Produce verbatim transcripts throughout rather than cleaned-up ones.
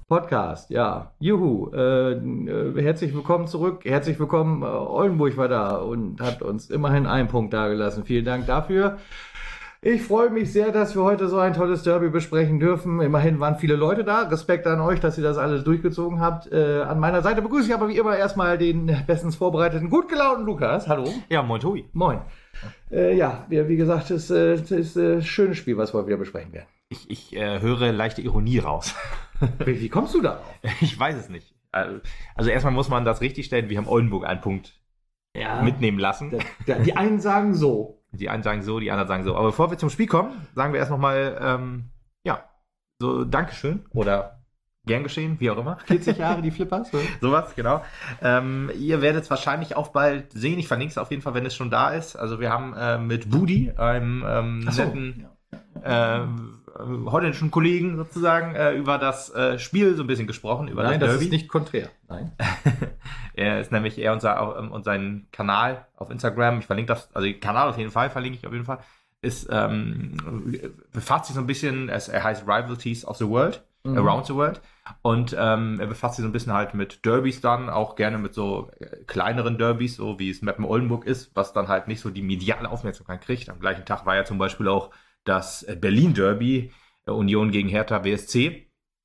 Podcast, ja. Juhu. Äh, äh, herzlich willkommen zurück. Herzlich willkommen. Äh, Oldenburg war da und hat uns immerhin einen Punkt dagelassen. Vielen Dank dafür. Ich freue mich sehr, dass wir heute so ein tolles Derby besprechen dürfen. Immerhin waren viele Leute da. Respekt an euch, dass ihr das alles durchgezogen habt. Äh, an meiner Seite begrüße ich aber wie immer erstmal den bestens vorbereiteten, gut gelaunten Lukas. Hallo. Ja, moin Tobi. Moin. Äh, ja, wie, wie gesagt, es äh, ist ein äh, schönes Spiel, was wir wieder besprechen werden. Ich, ich äh, höre leichte Ironie raus. Wie, wie kommst du darauf? Ich weiß es nicht. Also erstmal muss man das richtig stellen. Wir haben Oldenburg einen Punkt ja, mitnehmen lassen. Da, da, die einen sagen so. Die einen sagen so, die anderen sagen so. Aber bevor wir zum Spiel kommen, sagen wir erst nochmal, ähm, ja, so Dankeschön oder gern geschehen, wie auch immer. vierzig Jahre die Flippers. So. Sowas, genau. Ähm, ihr werdet es wahrscheinlich auch bald sehen. Ich verlinke es auf jeden Fall, wenn es schon da ist. Also wir haben äh, mit Budi, einem ähm, so, netten ja. äh, holländischen Kollegen sozusagen, äh, über das äh, Spiel so ein bisschen gesprochen. Über Nein, das, das Derby. ist nicht konträr. Nein. Er ist nämlich er und, sein, und seinen Kanal auf Instagram, ich verlinke das, also den Kanal auf jeden Fall, verlinke ich auf jeden Fall, ist, ähm, befasst sich so ein bisschen, es, er heißt Rivalities of the World, mhm. Around the World, und ähm, er befasst sich so ein bisschen halt mit Derbys dann, auch gerne mit so kleineren Derbys, so wie es Meppen-Oldenburg ist, was dann halt nicht so die mediale Aufmerksamkeit kriegt. Am gleichen Tag war ja zum Beispiel auch das Berlin-Derby, Union gegen Hertha B S C.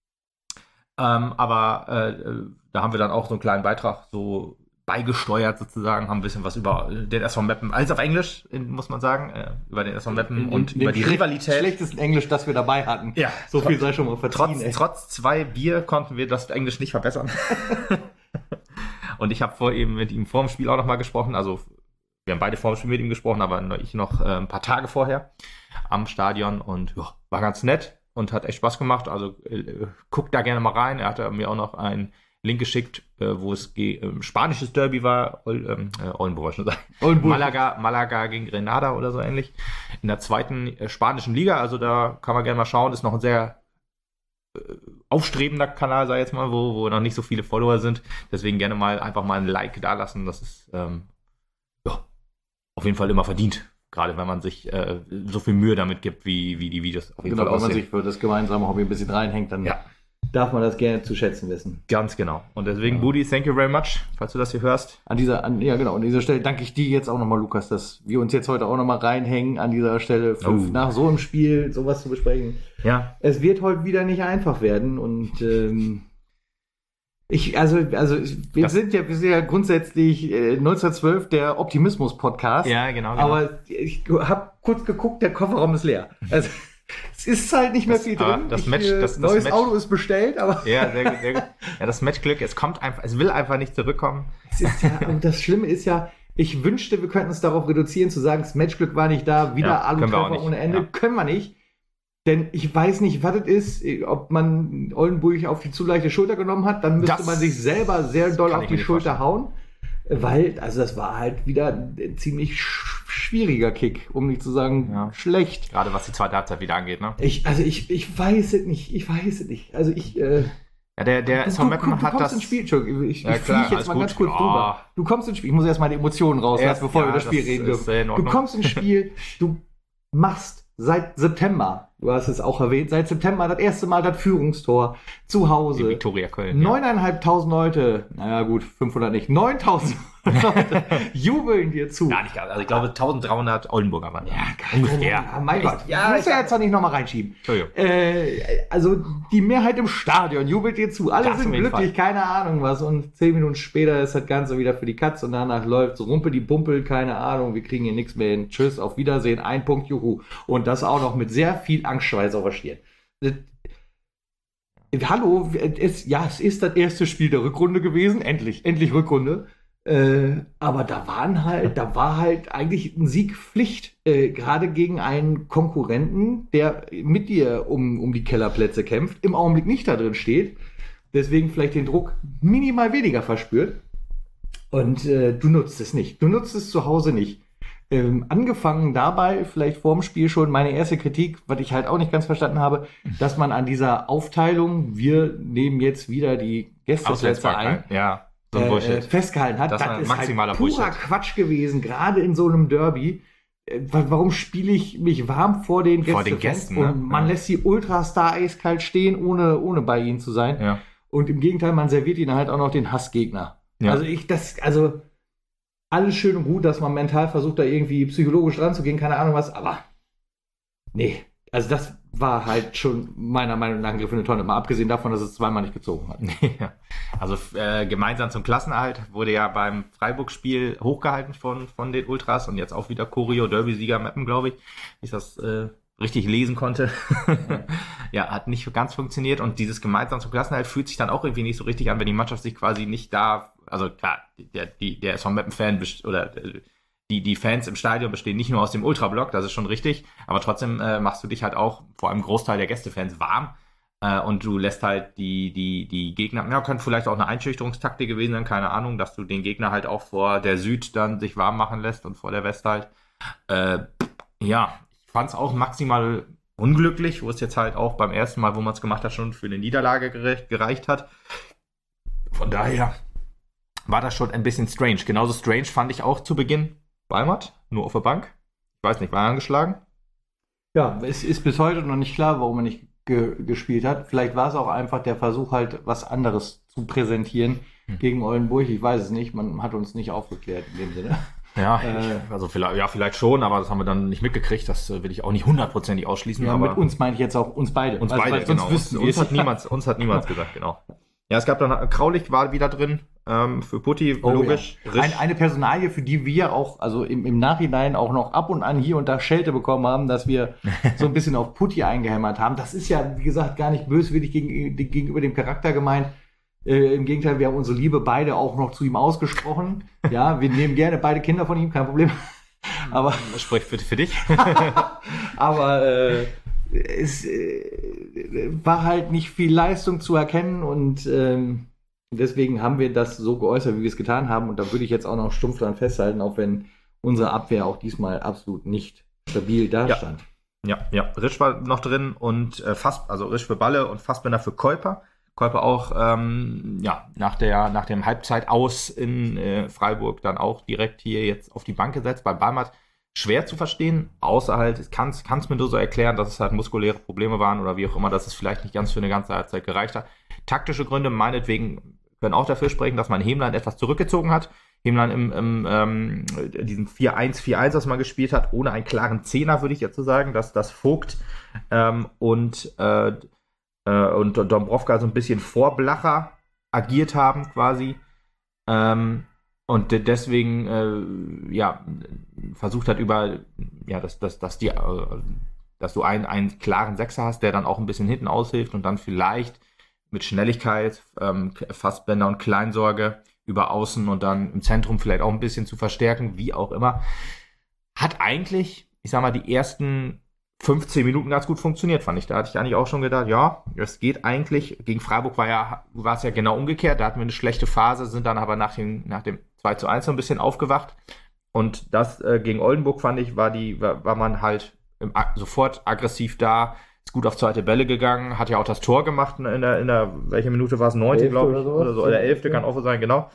Ähm, aber äh, da haben wir dann auch so einen kleinen Beitrag so beigesteuert sozusagen, haben ein bisschen was über den S V Meppen, alles auf Englisch, muss man sagen, äh, über den S V Meppen in, in, und in über die schle- Rivalität. Schlechtesten Englisch, das wir dabei hatten. Ja. So viel sei schon mal verziehen. Trotz, trotz zwei Bier konnten wir das Englisch nicht verbessern. Und ich habe vor eben mit ihm vor dem Spiel auch nochmal gesprochen, also wir haben beide vor dem Spiel mit ihm gesprochen, aber ich noch äh, ein paar Tage vorher am Stadion und ja, war ganz nett und hat echt Spaß gemacht. Also äh, guckt da gerne mal rein. Er hatte mir auch noch einen Link geschickt, äh, wo es ge- äh, spanisches Derby war. Ol- ähm, äh, Oldenburg, schon sagen. Oldenburg. Malaga, Malaga gegen Grenada oder so ähnlich. In der zweiten äh, spanischen Liga. Also da kann man gerne mal schauen. Ist noch ein sehr äh, aufstrebender Kanal, sag ich jetzt mal, wo, wo noch nicht so viele Follower sind. Deswegen gerne mal einfach mal ein Like da lassen. Das ist ähm, ja, auf jeden Fall immer verdient. Gerade wenn man sich äh, so viel Mühe damit gibt, wie, wie die Videos auf jeden genau, Fall aussehen. Wenn man sich für das gemeinsame Hobby ein bisschen reinhängt, dann ja. darf man das gerne zu schätzen wissen. Ganz genau. Und deswegen, ja. Budi, thank you very much, falls du das hier hörst. An dieser, an, ja genau, an dieser Stelle danke ich dir jetzt auch nochmal, Lukas, dass wir uns jetzt heute auch nochmal reinhängen an dieser Stelle, fünf oh. nach so einem Spiel sowas zu besprechen. Ja. Es wird heute wieder nicht einfach werden und ähm, Ich, also, also wir das sind ja, wir sind ja grundsätzlich äh, neunzehnhundertzwölf der Optimismus-Podcast. Ja, genau, genau. Aber ich habe kurz geguckt, der Kofferraum ist leer. Also es ist halt nicht mehr das, viel drin. Das ich, Match, äh, das, das neues Match, Auto ist bestellt, aber ja, sehr gut, sehr gut. Ja, das Matchglück, es kommt einfach, es will einfach nicht zurückkommen. Es ist ja, und das Schlimme ist ja, ich wünschte, wir könnten es darauf reduzieren, zu sagen, das Matchglück war nicht da, wieder ja, Alu-Treffer ohne Ende. Ja. Können wir nicht. Denn ich weiß nicht, was es ist, ob man Oldenburg auf die zu leichte Schulter genommen hat, dann müsste das man sich selber sehr doll auf die Schulter hauen. Weil, also das war halt wieder ein ziemlich schwieriger Kick, um nicht zu sagen ja. schlecht. Gerade was die zweite Halbzeit wieder angeht, ne? Ich, also ich, ich weiß es nicht, ich weiß es nicht. Also ich, äh, ja, der, der S V Meppen hat das... Ins Spiel. Entschuldigung, ich, ja, ich fliege jetzt mal gut. ganz kurz ja. drüber. Du kommst ins Spiel, ich muss erst mal die Emotionen rauslassen, bevor ja, wir über das Spiel das reden dürfen. Du kommst ins Spiel, du machst seit September, du hast es auch erwähnt, seit September das erste Mal das Führungstor zu Hause. Die Viktoria Köln. Neuneinhalbtausend ja. Leute, naja gut, fünfhundert nicht, neuntausend Leute jubeln dir zu. Gar nicht, also ich glaube tausenddreihundert Oldenburger waren. Ja, ungefähr. Ja, mein Gott, ja, muss ja jetzt doch nicht nochmal reinschieben. Äh, also die Mehrheit im Stadion jubelt dir zu, alle das sind glücklich, Fall. Keine Ahnung was und zehn Minuten später ist das Ganze wieder für die Katz und danach läuft so rumpel die Bumpel, keine Ahnung, wir kriegen hier nichts mehr hin. Tschüss, auf Wiedersehen, ein Punkt, juhu. Und das auch noch mit sehr viel Angstschweiß auf der Stirn. Hallo, es, ja, es ist das erste Spiel der Rückrunde gewesen, endlich, endlich Rückrunde. Äh, aber da waren halt, da war halt eigentlich ein Sieg Pflicht, äh, gerade gegen einen Konkurrenten, der mit dir um, um die Kellerplätze kämpft, im Augenblick nicht da drin steht, deswegen vielleicht den Druck minimal weniger verspürt. Und äh, du nutzt es nicht. Du nutzt es zu Hause nicht. Ähm, angefangen dabei, vielleicht vorm Spiel schon, meine erste Kritik, was ich halt auch nicht ganz verstanden habe, dass man an dieser Aufteilung, wir nehmen jetzt wieder die Gästeplätze ein, ja. So äh, festgehalten hat. Das, das ist halt purer Bullshit. Quatsch gewesen, gerade in so einem Derby. Äh, warum spiele ich mich warm vor den Gästen? Vor den Gästen, ne? Und man ja. lässt die Ultras da eiskalt stehen, ohne, ohne bei ihnen zu sein. Ja. Und im Gegenteil, man serviert ihnen halt auch noch den Hassgegner. Ja. Also ich, das, also alles schön und gut, dass man mental versucht, da irgendwie psychologisch ranzugehen, keine Ahnung was, aber nee, also das war halt schon meiner Meinung nach ein Griff in eine Tonne, mal abgesehen davon, dass es zweimal nicht gezogen hat. Ja. Also äh, gemeinsam zum Klassenerhalt wurde ja beim Freiburg-Spiel hochgehalten von, von den Ultras und jetzt auch wieder Choreo, Derby-Sieger Meppen, glaube ich, wie ich das äh, richtig lesen konnte. Ja. Ja, hat nicht ganz funktioniert und dieses gemeinsam zum Klassenerhalt fühlt sich dann auch irgendwie nicht so richtig an, wenn die Mannschaft sich quasi nicht da, also klar, der, die, der S V Meppen-Fan oder die, die Fans im Stadion bestehen nicht nur aus dem Ultrablock, das ist schon richtig, aber trotzdem äh, machst du dich halt auch, vor allem Großteil der Gästefans, warm äh, und du lässt halt die, die, die Gegner, ja, könnte vielleicht auch eine Einschüchterungstaktik gewesen sein, keine Ahnung, dass du den Gegner halt auch vor der Süd dann sich warm machen lässt und vor der West halt. Äh, ja, ich fand es auch maximal unglücklich, wo es jetzt halt auch beim ersten Mal, wo man es gemacht hat, schon für eine Niederlage gerecht, gereicht hat. Von daher war das schon ein bisschen strange. Genauso strange fand ich auch zu Beginn Weimart, nur auf der Bank. Ich weiß nicht, war er angeschlagen? Ja, es ist bis heute noch nicht klar, warum er nicht ge- gespielt hat. Vielleicht war es auch einfach der Versuch, halt was anderes zu präsentieren hm. gegen Oldenburg. Ich weiß es nicht, man hat uns nicht aufgeklärt in dem Sinne. Ja, äh, also vielleicht, ja, vielleicht schon, aber das haben wir dann nicht mitgekriegt. Das äh, will ich auch nicht hundertprozentig ausschließen. Ja, aber mit uns meine ich jetzt auch uns beide. Uns beide, weil sonst genau. wüssten uns, uns, hat niemand, uns hat niemand gesagt, genau. Ja, es gab dann, Kraulich war wieder drin, ähm, für Putti, oh, logisch. Ja. Ein, eine Personalie, für die wir auch, also im, im Nachhinein auch noch ab und an hier und da Schelte bekommen haben, dass wir so ein bisschen auf Putti eingehämmert haben. Das ist ja, wie gesagt, gar nicht böswillig gegen, gegenüber dem Charakter gemeint. Äh, Im Gegenteil, wir haben unsere Liebe beide auch noch zu ihm ausgesprochen. Ja, wir nehmen gerne beide Kinder von ihm, kein Problem. Aber das spricht für, für dich. Aber äh, es äh, war halt nicht viel Leistung zu erkennen und ähm, deswegen haben wir das so geäußert, wie wir es getan haben. Und da würde ich jetzt auch noch stumpf dran festhalten, auch wenn unsere Abwehr auch diesmal absolut nicht stabil dastand. Ja, ja, ja. Risch war noch drin und äh, Fass, also Risch für Balle und Fassbender für Keuper. Keuper auch ähm, ja, nach, der, nach dem Halbzeit aus in äh, Freiburg dann auch direkt hier jetzt auf die Bank gesetzt. Bei Weimart schwer zu verstehen, außer halt, ich kann es mir nur so erklären, dass es halt muskuläre Probleme waren oder wie auch immer, dass es vielleicht nicht ganz für eine ganze Halbzeit gereicht hat. Taktische Gründe meinetwegen können auch dafür sprechen, dass man Hemlein etwas zurückgezogen hat. Hemlein im, im ähm, diesem vier eins vier eins, was man gespielt hat, ohne einen klaren Zehner, würde ich jetzt so sagen, dass das Vogt ähm, und äh, äh, und Dombrovka so ein bisschen vor Blacher agiert haben quasi. Ähm, Und deswegen, äh, ja, versucht hat über, ja, dass, dass, dass, die, äh, dass du einen, einen klaren Sechser hast, der dann auch ein bisschen hinten aushilft und dann vielleicht mit Schnelligkeit, ähm, Fassbender und Kleinsorge über Außen und dann im Zentrum vielleicht auch ein bisschen zu verstärken, wie auch immer. Hat eigentlich, ich sag mal, die ersten fünfzehn Minuten ganz gut funktioniert, fand ich. Da hatte ich eigentlich auch schon gedacht, ja, es geht eigentlich. Gegen Freiburg war ja, war es ja genau umgekehrt. Da hatten wir eine schlechte Phase, sind dann aber nach dem, nach dem zwei zu eins so ein bisschen aufgewacht. Und das äh, gegen Oldenburg, fand ich, war die, war, war man halt im, sofort aggressiv da, ist gut auf zweite Bälle gegangen, hat ja auch das Tor gemacht in der, in der, welche Minute war es? Neunte, glaube ich, oder, oder so, oder elfte, kann auch so sein, genau.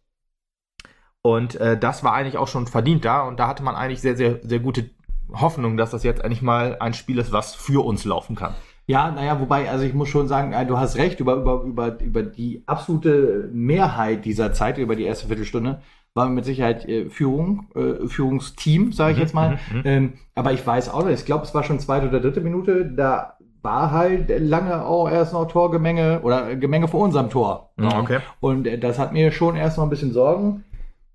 Und äh, das war eigentlich auch schon verdient da und da hatte man eigentlich sehr, sehr, sehr gute Hoffnung, dass das jetzt endlich mal ein Spiel ist, was für uns laufen kann. Ja, naja, wobei, also ich muss schon sagen, du hast recht, über, über, über, über die absolute Mehrheit dieser Zeit, über die erste Viertelstunde, war mit Sicherheit äh, Führung, äh, Führungsteam, sage ich Mhm, jetzt mal. mhm, mhm. Ähm, aber ich weiß auch nicht, ich glaube, es war schon zweite oder dritte Minute, da war halt lange auch erst noch Torgemenge oder Gemenge vor unserem Tor. Mhm, okay. Und äh, das hat mir schon erst noch ein bisschen Sorgen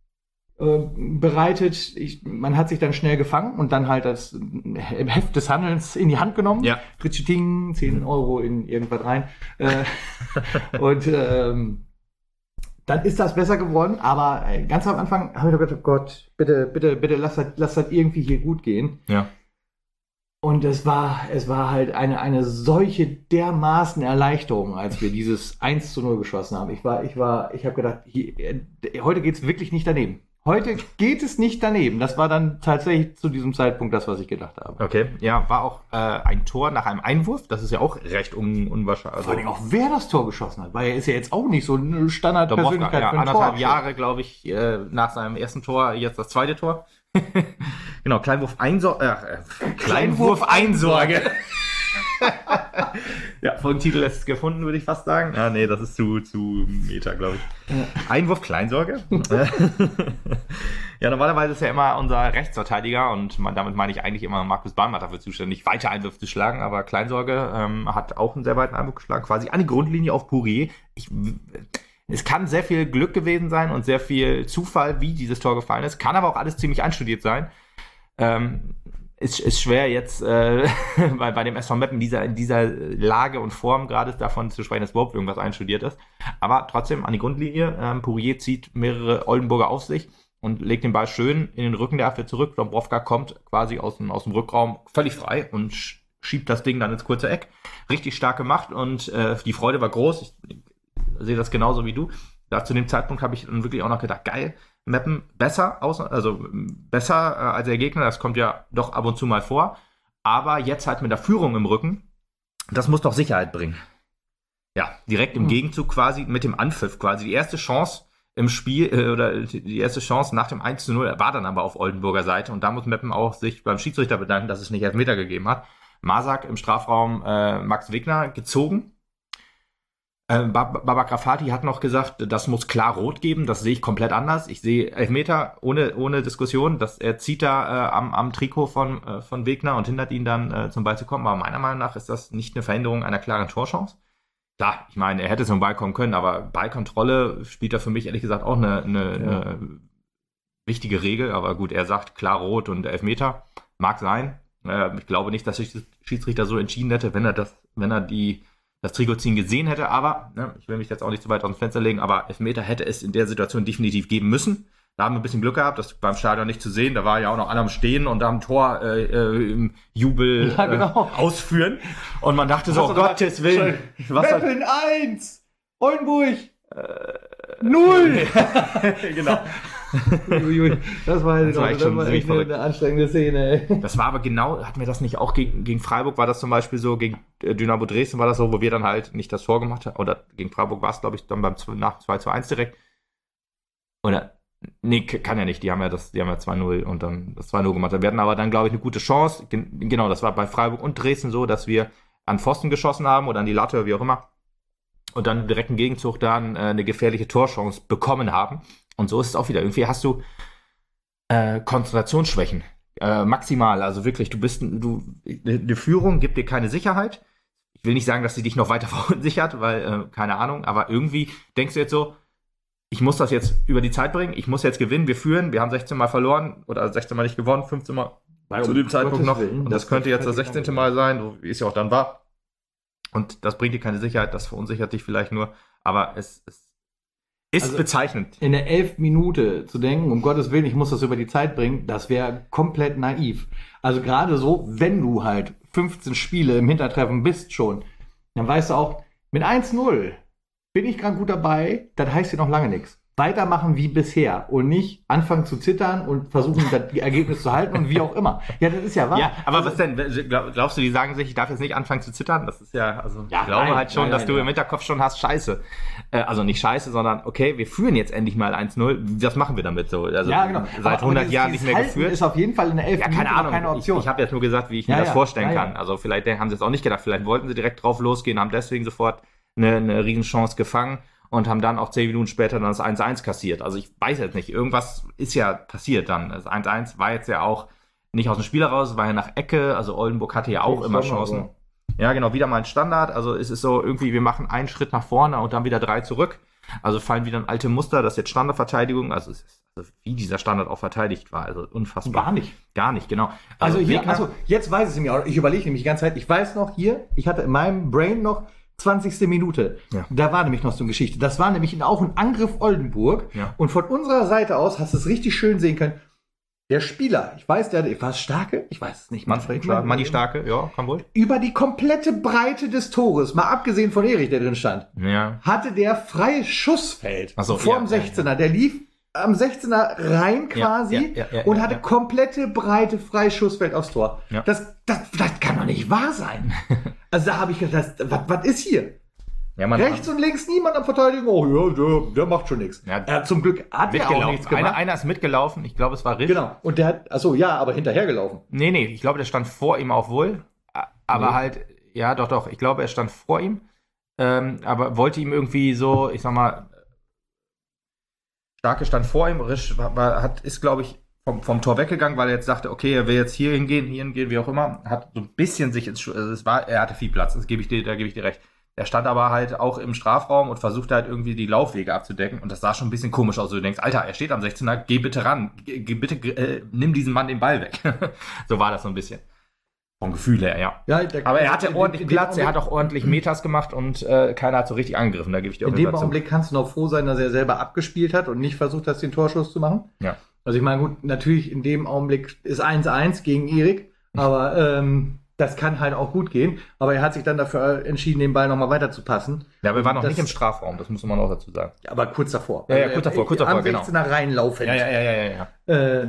bereitet. Ich, man hat sich dann schnell gefangen und dann halt das im Heft des Handelns in die Hand genommen. Ja. Ritschitting, zehn Euro in irgendwas rein. äh, und ähm, dann ist das besser geworden, aber ganz am Anfang habe ich doch gedacht, oh Gott, bitte, bitte, bitte, lass das, lass das irgendwie hier gut gehen. Ja. Und es war, es war halt eine, eine solche dermaßen Erleichterung, als wir dieses eins zu null geschossen haben. Ich war, ich war, ich habe gedacht, hier, heute geht's wirklich nicht daneben. Heute geht es nicht daneben. Das war dann tatsächlich zu diesem Zeitpunkt das, was ich gedacht habe. Okay, ja, war auch äh, ein Tor nach einem Einwurf. Das ist ja auch recht un unwahrscheinlich. Vor allem auch, wer das Tor geschossen hat, weil er ist ja jetzt auch nicht so eine Standardpersönlichkeit ja, für ein anderthalb Tor. Jahre, glaube ich, äh, nach seinem ersten Tor, jetzt das zweite Tor. Genau, Kleinwurf Einsorge. Äh, Kleinwurf Einsorge. Ja, Folgentitel ist gefunden, würde ich fast sagen. Ja, nee, das ist zu, zu Meta, glaube ich. Ja. Einwurf Kleinsorge. Ja, normalerweise ist ja immer unser Rechtsverteidiger und man, damit meine ich eigentlich immer Markus Baumgart dafür zuständig, weite Einwürfe zu schlagen, aber Kleinsorge ähm, hat auch einen sehr weiten Einwurf geschlagen, quasi an die Grundlinie auf Pourier. Ich, es kann sehr viel Glück gewesen sein und sehr viel Zufall, wie dieses Tor gefallen ist, kann aber auch alles ziemlich einstudiert sein. Ähm, Ist, ist schwer jetzt äh, bei, bei dem S V Meppen in dieser, in dieser Lage und Form gerade davon zu sprechen, dass überhaupt irgendwas einstudiert ist. Aber trotzdem an die Grundlinie. Ähm, Pourier zieht mehrere Oldenburger auf sich und legt den Ball schön in den Rücken der Abwehr zurück. Dombrovka kommt quasi aus dem, aus dem Rückraum völlig frei und schiebt das Ding dann ins kurze Eck. Richtig stark gemacht und äh, die Freude war groß. Ich sehe das genauso wie du. Da zu dem Zeitpunkt habe ich dann wirklich auch noch gedacht, geil, Meppen besser aus, also besser äh, als der Gegner, das kommt ja doch ab und zu mal vor, aber jetzt halt mit der Führung im Rücken, das muss doch Sicherheit bringen. Ja, direkt im mhm. Gegenzug quasi mit dem Anpfiff quasi, die erste Chance im Spiel, äh, oder die erste Chance nach dem eins zu null war dann aber auf Oldenburger Seite und da muss Meppen auch sich beim Schiedsrichter bedanken, dass es nicht Elfmeter gegeben hat. Masak im Strafraum äh, Max Wegner gezogen. Baba Grafati hat noch gesagt, das muss klar rot geben, das sehe ich komplett anders. Ich sehe Elfmeter ohne, ohne Diskussion, dass er zieht da äh, am, am Trikot von, äh, von Wegner und hindert ihn dann äh, zum Ball zu kommen. Aber meiner Meinung nach ist das nicht eine Veränderung einer klaren Torchance. Klar, ich meine, er hätte zum Ball kommen können, aber Ballkontrolle spielt da für mich ehrlich gesagt auch eine, eine, ja. eine wichtige Regel. Aber gut, er sagt klar rot und Elfmeter, mag sein. Äh, ich glaube nicht, dass sich der Schiedsrichter so entschieden hätte, wenn er das, wenn er die das Trikotziehen gesehen hätte, aber, ne, ich will mich jetzt auch nicht zu weit aus dem Fenster legen, aber Elfmeter hätte es in der Situation definitiv geben müssen. Da haben wir ein bisschen Glück gehabt, das beim Stadion nicht zu sehen. Da war ja auch noch einer am Stehen und am Tor äh, äh, im Jubel ja, genau. äh, ausführen. Und man dachte so, oh Gottes Willen. Meppen eins, Oldenburg äh, null. Genau. Das war, das war, echt, das war echt eine, eine anstrengende Szene. Ey. Das war aber genau, hatten wir das nicht auch gegen, gegen Freiburg, war das zum Beispiel so, gegen Dynamo Dresden war das so, wo wir dann halt nicht das Tor gemacht haben, oder gegen Freiburg war es, glaube ich, dann beim nach zwei zu eins direkt. Oder, nee, kann ja nicht, die haben ja das, die haben ja zwei null und dann das zwei null gemacht. Wir hatten aber dann, glaube ich, eine gute Chance. Genau, das war bei Freiburg und Dresden so, dass wir an Pfosten geschossen haben oder an die Latte, wie auch immer. Und dann direkt im Gegenzug dann äh, eine gefährliche Torchance bekommen haben. Und so ist es auch wieder. Irgendwie hast du äh, Konzentrationsschwächen. Äh, maximal. Also wirklich, du bist, du, eine Führung gibt dir keine Sicherheit. Ich will nicht sagen, dass sie dich noch weiter verunsichert, weil, äh, keine Ahnung, aber irgendwie denkst du jetzt so, ich muss das jetzt über die Zeit bringen, ich muss jetzt gewinnen, wir führen, wir haben sechzehn Mal verloren oder sechzehn Mal nicht gewonnen, fünfzehn Mal Weil zu um dem Zeitpunkt noch. Willen, und das, das könnte jetzt das sechzehnte Mal sein, wie es ja auch dann war. Und das bringt dir keine Sicherheit, das verunsichert dich vielleicht nur, aber es, es ist also bezeichnend. In der elften Minute zu denken, um Gottes Willen, ich muss das über die Zeit bringen, das wäre komplett naiv. Also gerade so, wenn du halt fünfzehn Spiele im Hintertreffen bist schon, dann weißt du auch, mit eins null bin ich gerade gut dabei, das heißt ja noch lange nichts. Weitermachen wie bisher und nicht anfangen zu zittern und versuchen, das Ergebnis zu halten und wie auch immer. Ja, das ist ja wahr. Ja, aber also, was denn? Glaubst du, die sagen sich, ich darf jetzt nicht anfangen zu zittern? Das ist ja, also ja, ich glaube nein, halt schon, nein, dass nein, du ja. im Hinterkopf schon hast, scheiße. Äh, also nicht scheiße, sondern okay, wir führen jetzt endlich mal eins null. Was machen wir damit so? Also ja, genau. Seit hundert aber Jahren nicht mehr Halten geführt. Ist auf jeden Fall in der elften Ja, keine Ahnung. Keine Option. Ich, ich habe jetzt nur gesagt, wie ich mir ja, das ja. vorstellen ja, ja. kann. Also vielleicht haben sie es auch nicht gedacht. Vielleicht wollten sie direkt drauf losgehen, haben deswegen sofort eine, eine Riesenchance gefangen. Und haben dann auch zehn Minuten später dann das eins eins kassiert. Also ich weiß jetzt nicht, irgendwas ist ja passiert dann. Das eins eins war jetzt ja auch nicht aus dem Spiel heraus, es war ja nach Ecke. Also Oldenburg hatte ja auch immer Chancen. Aber. Ja, genau, wieder mal ein Standard. Also es ist so irgendwie, wir machen einen Schritt nach vorne und dann wieder drei zurück. Also fallen wieder ein alte Muster, das ist jetzt Standardverteidigung. Also es ist, also wie dieser Standard auch verteidigt war. Also unfassbar. Gar nicht. Gar nicht, genau. Also, also hier, also jetzt weiß ich es mir auch. Ich überlege nämlich die ganze Zeit. Ich weiß noch hier, ich hatte in meinem Brain noch zwanzigste Minute. Ja. Da war nämlich noch so eine Geschichte. Das war nämlich auch ein Angriff Oldenburg. Ja. Und von unserer Seite aus hast du es richtig schön sehen können. Der Spieler, ich weiß, der war es Starke? Ich weiß es nicht. Manfred Starke. Manni Starke, ja, kann wohl. Über die komplette Breite des Tores, mal abgesehen von Erich, der drin stand, ja. hatte der freies Schussfeld so, vor ja, dem sechzehner. Der lief am sechzehner rein quasi ja, ja, ja, ja, und hatte ja. komplette breite freies Schussfeld aufs Tor. Ja. Das, das, das kann doch nicht wahr sein. Also da habe ich gedacht, was, was ist hier? Ja, man Rechts und links niemand am Verteidigen. Oh ja, der, der macht schon nichts. Ja, er, zum Glück hat er auch nichts gemacht. Einer, einer ist mitgelaufen, ich glaube, es war Riff. Genau. Und der hat, achso, ja, aber hinterhergelaufen. Nee, nee, ich glaube, der stand vor ihm auch wohl. Aber nee. halt, ja, doch, doch, ich glaube, er stand vor ihm, ähm, aber wollte ihm irgendwie so, ich sag mal, Starke stand vor ihm, Risch war, war, hat, ist, glaube ich, vom, vom Tor weggegangen, weil er jetzt dachte, okay, er will jetzt hier hingehen, hier hingehen, wie auch immer, hat so ein bisschen sich ins, also es war, er hatte viel Platz, das gebe ich dir, da gebe ich dir recht. Er stand aber halt auch im Strafraum und versuchte halt irgendwie die Laufwege abzudecken und das sah schon ein bisschen komisch aus. Du denkst, Alter, er steht am sechzehner, geh bitte ran, geh, geh bitte, äh, nimm diesen Mann den Ball weg. So war das so ein bisschen. Vom Gefühl her, ja. ja der, aber er hatte ordentlich Platz, er hat auch ordentlich Meters gemacht und äh, keiner hat so richtig angegriffen, da gebe ich dir auch In dem Augenblick kannst du noch froh sein, dass er selber abgespielt hat und nicht versucht hat, den Torschuss zu machen. Ja. Also ich meine, gut, natürlich in dem Augenblick ist eins eins gegen Erik, aber ähm, das kann halt auch gut gehen. Aber er hat sich dann dafür entschieden, den Ball nochmal weiter zu passen. Ja, wir waren noch das, nicht im Strafraum, das muss man auch dazu sagen. Aber kurz davor. Ja, ja, kurz davor, kurz davor, genau. Am sechzehner reinlaufen. Ja, ja, ja, ja, ja. ja. Äh,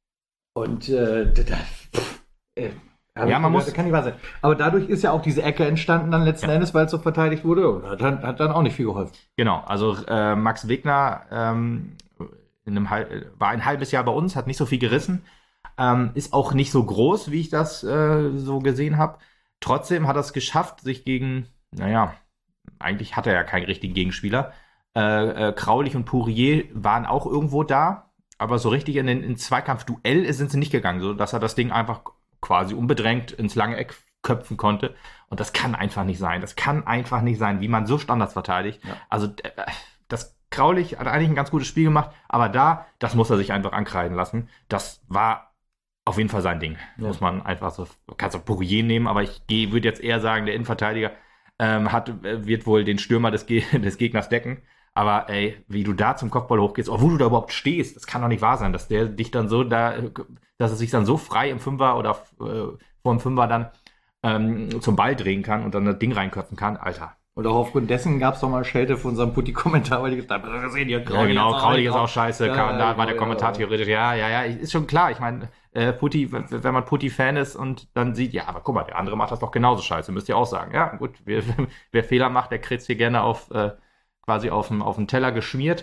und äh, das, pff, äh, ja, man muss. Das kann nicht wahr sein. Aber dadurch ist ja auch diese Ecke entstanden dann letzten ja. Endes, weil es so verteidigt wurde. Und hat, hat dann auch nicht viel geholfen. Genau, also äh, Max Wegner ähm, in einem Halb, war ein halbes Jahr bei uns, hat nicht so viel gerissen. Ähm, ist auch nicht so groß, wie ich das äh, so gesehen habe. Trotzdem hat er es geschafft, sich gegen, naja, eigentlich hat er ja keinen richtigen Gegenspieler. Äh, äh, Kraulich und Pourier waren auch irgendwo da, aber so richtig in den in Zweikampfduell sind sie nicht gegangen, so dass er das Ding einfach quasi unbedrängt ins lange Eck köpfen konnte. Und das kann einfach nicht sein. Das kann einfach nicht sein, wie man so Standards verteidigt. Ja. Also das Kraulich hat eigentlich ein ganz gutes Spiel gemacht, aber da, das muss er sich einfach ankreiden lassen. Das war auf jeden Fall sein Ding. Ja. Muss man einfach so, kannst du Pourier nehmen, aber ich würde jetzt eher sagen, der Innenverteidiger ähm, hat, wird wohl den Stürmer des, Ge- des Gegners decken. Aber ey, wie du da zum Kopfball hochgehst, obwohl du da überhaupt stehst, das kann doch nicht wahr sein, dass der dich dann so da, dass er sich dann so frei im Fünfer oder äh, vor dem Fünfer dann ähm, zum Ball drehen kann und dann das Ding reinköpfen kann, Alter. Und auch aufgrund dessen gab es doch mal Schelte von unserem Putti-Kommentar, weil die gesagt haben, gesehen, ja, ja, genau, Kraulich ist auch scheiße, ja, kann, ja, da war der Kommentar ja, theoretisch, ja, ja, ja, ist schon klar, ich meine, äh, Putti, wenn man Putti-Fan ist und dann sieht, ja, aber guck mal, der andere macht das doch genauso scheiße, müsst ihr auch sagen, ja, gut, wer, wer Fehler macht, der kriegt hier gerne auf, äh, quasi auf dem, auf dem Teller geschmiert,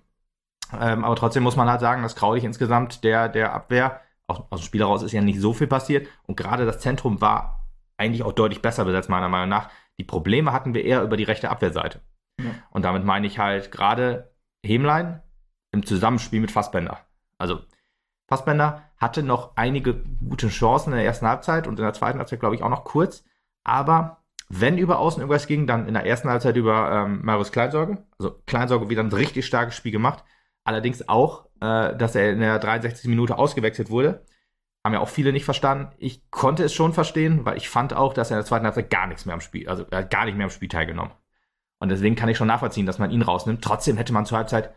ähm, aber trotzdem muss man halt sagen, dass Kraulich insgesamt der, der Abwehr, aus, aus dem Spiel heraus ist ja nicht so viel passiert und gerade das Zentrum war eigentlich auch deutlich besser besetzt, meiner Meinung nach. Die Probleme hatten wir eher über die rechte Abwehrseite. Ja. Und damit meine ich halt gerade Hämlein im Zusammenspiel mit Fassbender. Also Fassbender hatte noch einige gute Chancen in der ersten Halbzeit und in der zweiten Halbzeit, glaube ich, auch noch kurz. Aber wenn über Außen irgendwas ging, dann in der ersten Halbzeit über ähm, Marius Kleinsorge. Also Kleinsorge wieder ein richtig starkes Spiel gemacht. Allerdings auch, äh, dass er in der dreiundsechzigsten Minute ausgewechselt wurde. Haben ja auch viele nicht verstanden. Ich konnte es schon verstehen, weil ich fand auch, dass er in der zweiten Halbzeit gar nichts mehr am Spiel, also er hat gar nicht mehr am Spiel teilgenommen. Und deswegen kann ich schon nachvollziehen, dass man ihn rausnimmt. Trotzdem hätte man zur Halbzeit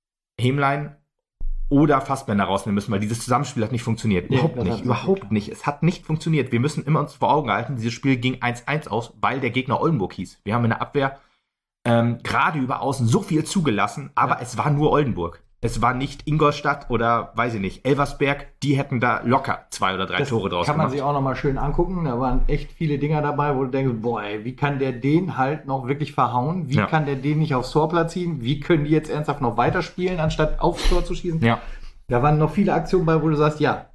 Hämlein oder Fassbender rausnehmen müssen, weil dieses Zusammenspiel hat nicht funktioniert. Nee, überhaupt nicht, überhaupt nicht. Es hat nicht funktioniert. Wir müssen immer uns vor Augen halten, dieses Spiel ging eins eins aus, weil der Gegner Oldenburg hieß. Wir haben in der Abwehr ähm, gerade über Außen so viel zugelassen, aber ja. Es war nur Oldenburg. Es war nicht Ingolstadt oder, weiß ich nicht, Elversberg, die hätten da locker zwei oder drei das Tore draus kann man gemacht. Sich auch nochmal schön angucken. Da waren echt viele Dinger dabei, wo du denkst, boah, ey, wie kann der den halt noch wirklich verhauen? Wie ja. kann der den nicht aufs Tor platzieren? Wie können die jetzt ernsthaft noch weiterspielen, anstatt aufs Tor zu schießen? Ja. Da waren noch viele Aktionen bei, wo du sagst, ja,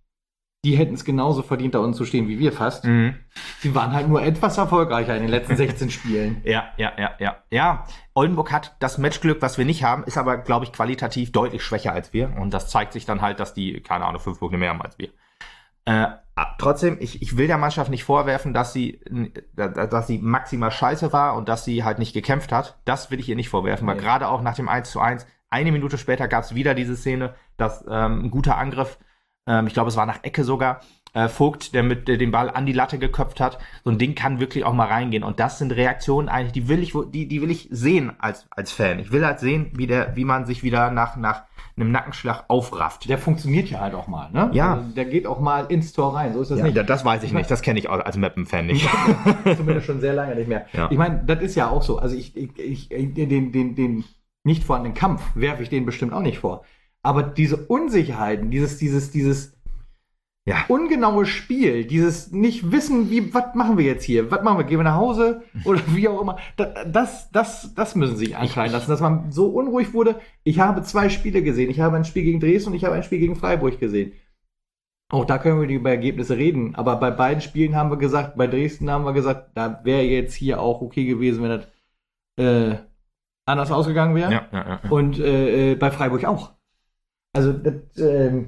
die hätten es genauso verdient, da unten zu stehen wie wir fast. Mhm. Sie waren halt nur etwas erfolgreicher in den letzten sechzehn Spielen. Ja, ja, ja, ja. Ja, Oldenburg hat das Matchglück, was wir nicht haben, ist aber, glaube ich, qualitativ deutlich schwächer als wir. Und das zeigt sich dann halt, dass die, keine Ahnung, fünf Punkte mehr haben als wir. Äh, trotzdem, ich, ich will der Mannschaft nicht vorwerfen, dass sie, dass sie maximal scheiße war und dass sie halt nicht gekämpft hat. Das will ich ihr nicht vorwerfen, weil nee. Gerade auch nach dem eins zu eins, eine Minute später gab es wieder diese Szene, dass ähm, ein guter Angriff, ähm, ich glaube, es war nach Ecke sogar, äh, Vogt, der mit äh, den Ball an die Latte geköpft hat. So ein Ding kann wirklich auch mal reingehen. Und das sind Reaktionen eigentlich, die will ich, die, die will ich sehen als, als Fan. Ich will halt sehen, wie der, wie man sich wieder nach, nach einem Nackenschlag aufrafft. Der funktioniert ja halt auch mal, ne? Ja. Also der geht auch mal ins Tor rein. So ist das ja, nicht. Das weiß ich nicht. Das kenne ich auch als Mappen-Fan nicht. Zumindest schon sehr lange nicht mehr. Ja. Ich meine, das ist ja auch so. Also ich, ich, ich den, den, den nicht vorhandenen Kampf werfe ich denen bestimmt auch nicht vor. Aber diese Unsicherheiten, dieses, dieses, dieses ja. ungenaue Spiel, dieses nicht wissen, wie, was machen wir jetzt hier? Was machen wir? Gehen wir nach Hause? Oder wie auch immer. Das, das, das müssen sie sich ankreiden lassen, dass man so unruhig wurde. Ich habe zwei Spiele gesehen. Ich habe ein Spiel gegen Dresden und ich habe ein Spiel gegen Freiburg gesehen. Auch da können wir nicht über Ergebnisse reden. Aber bei beiden Spielen haben wir gesagt, bei Dresden haben wir gesagt, da wäre jetzt hier auch okay gewesen, wenn das äh, anders ausgegangen wäre. Ja, ja, ja. Und äh, bei Freiburg auch. Also das äh,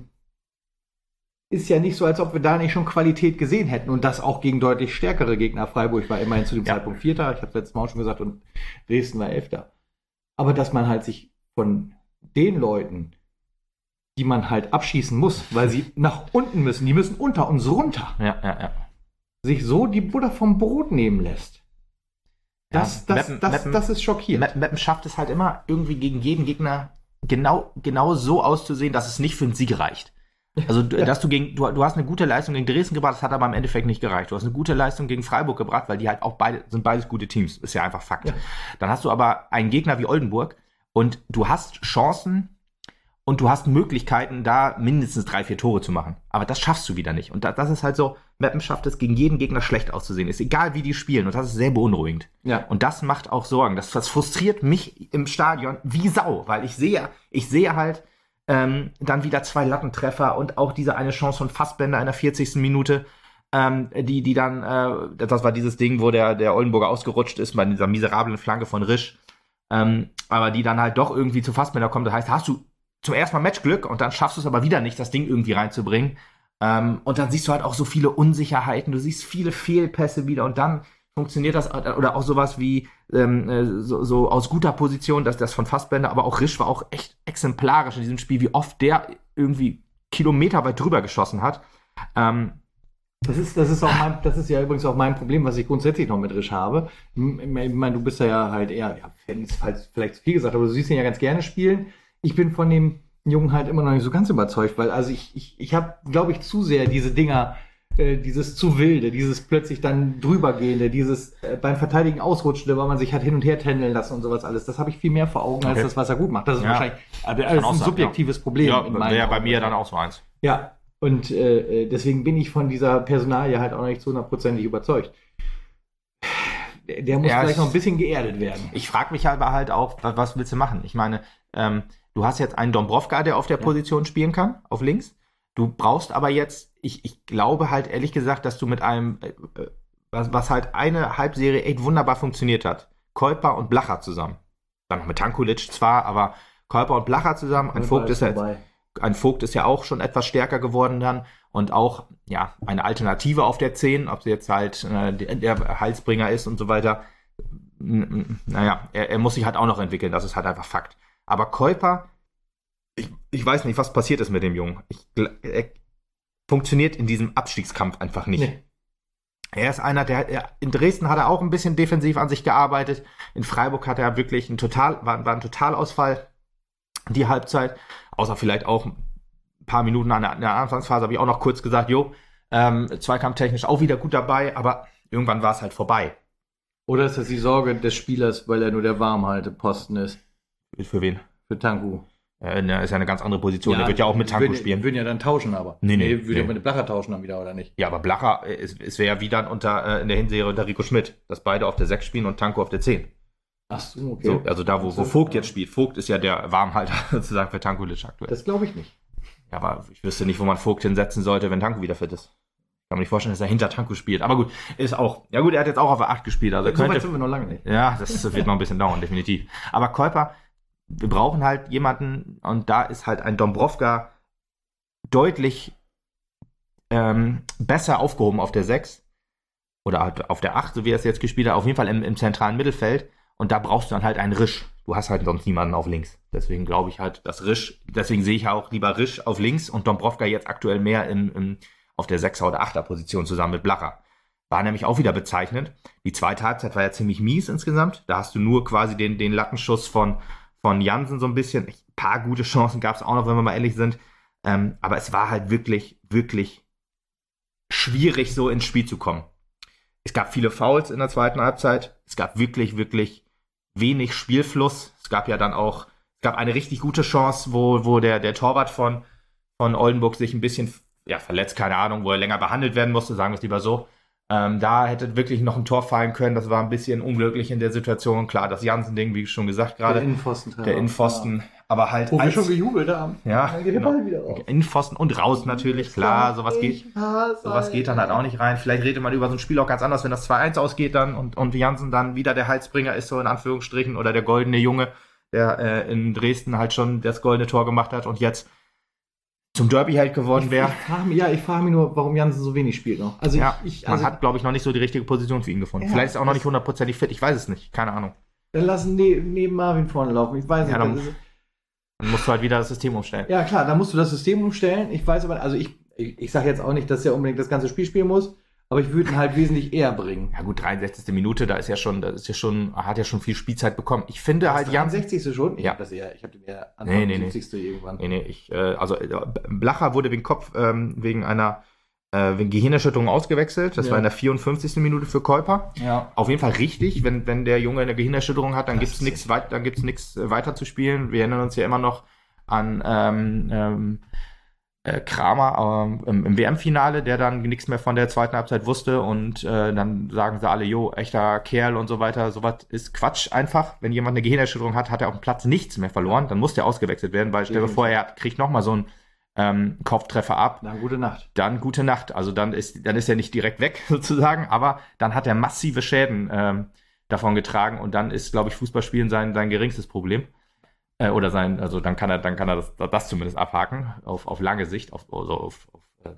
ist ja nicht so, als ob wir da nicht schon Qualität gesehen hätten. Und das auch gegen deutlich stärkere Gegner. Freiburg war immerhin zu dem Ja. Zeitpunkt Vierter. Ich habe es letztes Mal auch schon gesagt. Und Dresden war Elfter. Aber dass man halt sich von den Leuten, die man halt abschießen muss, weil sie nach unten müssen, die müssen unter uns runter, Ja, ja, ja. sich so die Butter vom Brot nehmen lässt. Das, Ja, das, Meppen- das, Meppen- das ist schockierend. Meppen, Meppen schafft es halt immer irgendwie gegen jeden Gegner genau, genau so auszusehen, dass es nicht für einen Sieg reicht. Also, du- Ja. dass du gegen, du, du hast eine gute Leistung gegen Dresden gebracht, das hat aber im Endeffekt nicht gereicht. Du hast eine gute Leistung gegen Freiburg gebracht, weil die halt auch beide, sind beides gute Teams. Ist ja einfach Fakt. Ja. Dann hast du aber einen Gegner wie Oldenburg und du hast Chancen und du hast Möglichkeiten, da mindestens drei, vier Tore zu machen. Aber das schaffst du wieder nicht. Und da, das ist halt so, Meppen schafft es, gegen jeden Gegner schlecht auszusehen. Ist egal, wie die spielen. Und das ist sehr beunruhigend. Ja. Und das macht auch Sorgen. Das, das frustriert mich im Stadion wie Sau, weil ich sehe, ich sehe halt ähm, dann wieder zwei Lattentreffer und auch diese eine Chance von Fassbender in der vierzigsten Minute, ähm, die, die dann, äh, das war dieses Ding, wo der, der Oldenburger ausgerutscht ist bei dieser miserablen Flanke von Risch, ähm, aber die dann halt doch irgendwie zu Fassbender kommt. Das heißt, hast du zum ersten Mal Matchglück und dann schaffst du es aber wieder nicht, das Ding irgendwie reinzubringen. Ähm, und dann siehst du halt auch so viele Unsicherheiten, du siehst viele Fehlpässe wieder und dann funktioniert das, oder auch sowas wie ähm, äh, so, so aus guter Position, dass das von Fassbender, aber auch Risch war auch echt exemplarisch in diesem Spiel, wie oft der irgendwie kilometerweit drüber geschossen hat. Ähm, Das ist, das ist auch mein, das ist ja übrigens auch mein Problem, was ich grundsätzlich noch mit Risch habe. Ich meine, du bist ja halt eher, ja, Fan ist vielleicht zu viel gesagt, aber du siehst ihn ja ganz gerne spielen. Ich bin von dem Jungen halt immer noch nicht so ganz überzeugt, weil also ich, ich, ich habe, glaube ich, zu sehr diese Dinger, äh, dieses zu wilde, dieses plötzlich dann drübergehende, dieses äh, beim Verteidigen ausrutschende, weil man sich hat hin und her tändeln lassen und sowas alles. Das habe ich viel mehr vor Augen, als Okay. das, was er gut macht. Das ist Ja. wahrscheinlich aber das Kann ist auch ein sein, subjektives Problem. ja, in meinen wäre bei Augen. mir dann auch so eins. Ja, und äh, deswegen bin ich von dieser Personalie halt auch noch nicht zu hundertprozentig überzeugt. Der, der muss Ja, vielleicht ich- noch ein bisschen geerdet werden. Ich frage mich aber halt auch, was, was willst du machen? Ich meine, ähm, du hast jetzt einen Dombrovka, der auf der Ja. Position spielen kann, auf links. Du brauchst aber jetzt, ich, ich glaube halt ehrlich gesagt, dass du mit einem, äh, äh, was, was halt eine Halbserie echt wunderbar funktioniert hat, Kolper und Blacher zusammen. Dann noch mit Tankulic zwar, aber Kolper und Blacher zusammen. Ein Vogt ist ja jetzt, vorbei. ein Vogt ist ja auch schon etwas stärker geworden dann und auch, ja, eine Alternative auf der zehn, ob sie jetzt halt äh, der, der Halsbringer ist und so weiter. N- n- Naja, er, er muss sich halt auch noch entwickeln, das ist halt einfach Fakt. Aber Kolper, ich, ich weiß nicht, was passiert ist mit dem Jungen. Ich, gl- er funktioniert in diesem Abstiegskampf einfach nicht. Nee. Er ist einer, der, er, in Dresden hat er auch ein bisschen defensiv an sich gearbeitet. In Freiburg hat er wirklich ein total, war, war ein Totalausfall die Halbzeit. Außer vielleicht auch ein paar Minuten an der, in der Anfangsphase habe ich auch noch kurz gesagt, jo, ähm, zweikampftechnisch auch wieder gut dabei, aber irgendwann war es halt vorbei. Oder ist das die Sorge des Spielers, weil er nur der Warmhalteposten ist? Für wen? Für Tanku. Äh, ne, ist ja eine ganz andere Position. Der wird ja auch mit Tanko würden, spielen. Würden ja dann tauschen, aber. Nee, nee, Würde ja nee. mit dem Blacher tauschen dann wieder, oder nicht? Ja, aber Blacher, äh, es, es wäre ja wie dann unter, äh, in der Hinserie unter Rico Schmidt, dass beide auf der sechs spielen und Tanko auf der zehn. Ach so, okay. So, also da, wo, wo Vogt jetzt spielt. Vogt ist ja der Warmhalter sozusagen für Tankulic aktuell. Das glaube ich nicht. Ja, aber ich wüsste nicht, wo man Vogt hinsetzen sollte, wenn Tanko wieder fit ist. Ich kann mir nicht vorstellen, dass er hinter Tanko spielt. Aber gut, ist auch. Ja gut, er hat jetzt auch auf der acht gespielt. Also er So weit könnte, sind wir noch lange nicht. ja, das wird noch ein bisschen dauern, definitiv. Aber Kolper, wir brauchen halt jemanden, und da ist halt ein Dombrovka deutlich ähm, besser aufgehoben auf der sechs oder halt auf der acht, so wie er es jetzt gespielt hat, auf jeden Fall im, im zentralen Mittelfeld. Und da brauchst du dann halt einen Risch. Du hast halt sonst niemanden auf links. Deswegen glaube ich halt, dass Risch, deswegen sehe ich ja auch lieber Risch auf links und Dombrovka jetzt aktuell mehr im, im, auf der sechser oder achter Position zusammen mit Blacher. War nämlich auch wieder bezeichnend. Die zweite Halbzeit war ja ziemlich mies insgesamt. Da hast du nur quasi den, den Lattenschuss von, von Jansen so ein bisschen. Ein paar gute Chancen gab es auch noch, wenn wir mal ehrlich sind. Ähm, aber es war halt wirklich, wirklich schwierig, so ins Spiel zu kommen. Es gab viele Fouls in der zweiten Halbzeit. Es gab wirklich, wirklich wenig Spielfluss. Es gab ja dann auch, es gab eine richtig gute Chance, wo, wo der, der Torwart von, von Oldenburg sich ein bisschen, ja, verletzt, keine Ahnung, wo er länger behandelt werden musste, sagen wir es lieber so. Ähm, da hätte wirklich noch ein Tor fallen können. Das war ein bisschen unglücklich in der Situation. Klar, das Jansen-Ding, wie schon gesagt gerade. Der Innenpfosten. Der Innenpfosten. aber halt Wo wir als, schon gejubelt haben. ja, Dann geht genau. der Ball wieder raus. In Pfosten und raus natürlich, klar, sowas geht, Ich hasse, sowas geht dann halt auch nicht rein. Vielleicht redet man über so ein Spiel auch ganz anders, wenn das zwei eins ausgeht dann und, und Jansen dann wieder der Heilsbringer ist, so in Anführungsstrichen, oder der goldene Junge, der äh, in Dresden halt schon das goldene Tor gemacht hat und jetzt zum Derby-Held geworden wäre. Ich frage mich, ja, ich frage mich nur, warum Jansen so wenig spielt noch. Also Ja, ich, ich man also, hat, glaube ich, noch nicht so die richtige Position für ihn gefunden. Ja, Vielleicht ist er auch noch das- nicht hundertprozentig fit, ich weiß es nicht, keine Ahnung. dann lassen ne, neben Marvin vorne laufen. Ich weiß Ja, nicht. dann- das ist, Dann musst du halt wieder das System umstellen. ja klar, da musst du das System umstellen. Ich weiß aber, also ich, ich, ich sage jetzt auch nicht, dass er unbedingt das ganze Spiel spielen muss, aber ich würde ihn halt wesentlich eher bringen. Ja gut, dreiundsechzigste Minute, da ist ja schon, da ist ja schon, hat ja schon viel Spielzeit bekommen. Ich finde halt Jansen. sechzigste schon? Ich Ja. habe das eher, ich habe den eher Nee, nee, nee. siebzigste irgendwann. Nee, nee, ich, äh, also äh, Blacher wurde wegen Kopf, ähm, wegen einer äh, wegen Gehirnerschütterung ausgewechselt. Das Ja. war in der vierundfünfzigsten Minute für Kuiper. Ja. Auf jeden Fall richtig, wenn, wenn der Junge eine Gehirnerschütterung hat, dann Das gibt's ist nichts weit, dann gibt's nichts äh, weiter zu spielen. Wir erinnern uns ja immer noch an ähm, ähm, äh, Kramer ähm, im, im W M-Finale, der dann nichts mehr von der zweiten Halbzeit wusste und äh, dann sagen sie alle, jo, echter Kerl und so weiter. Sowas ist Quatsch einfach. Wenn jemand eine Gehirnerschütterung hat, hat er auf dem Platz nichts mehr verloren. Dann muss der ausgewechselt werden, weil stell dir vor, er kriegt nochmal so einen ähm, Kopftreffer ab. Dann gute Nacht. Dann gute Nacht. Also dann ist, dann ist er nicht direkt weg sozusagen, aber dann hat er massive Schäden ähm, davon getragen und dann ist, glaube ich, Fußballspielen sein, sein geringstes Problem. Äh, oder sein, also dann kann er, dann kann er das, das zumindest abhaken, auf, auf lange Sicht, auf, also auf, auf äh,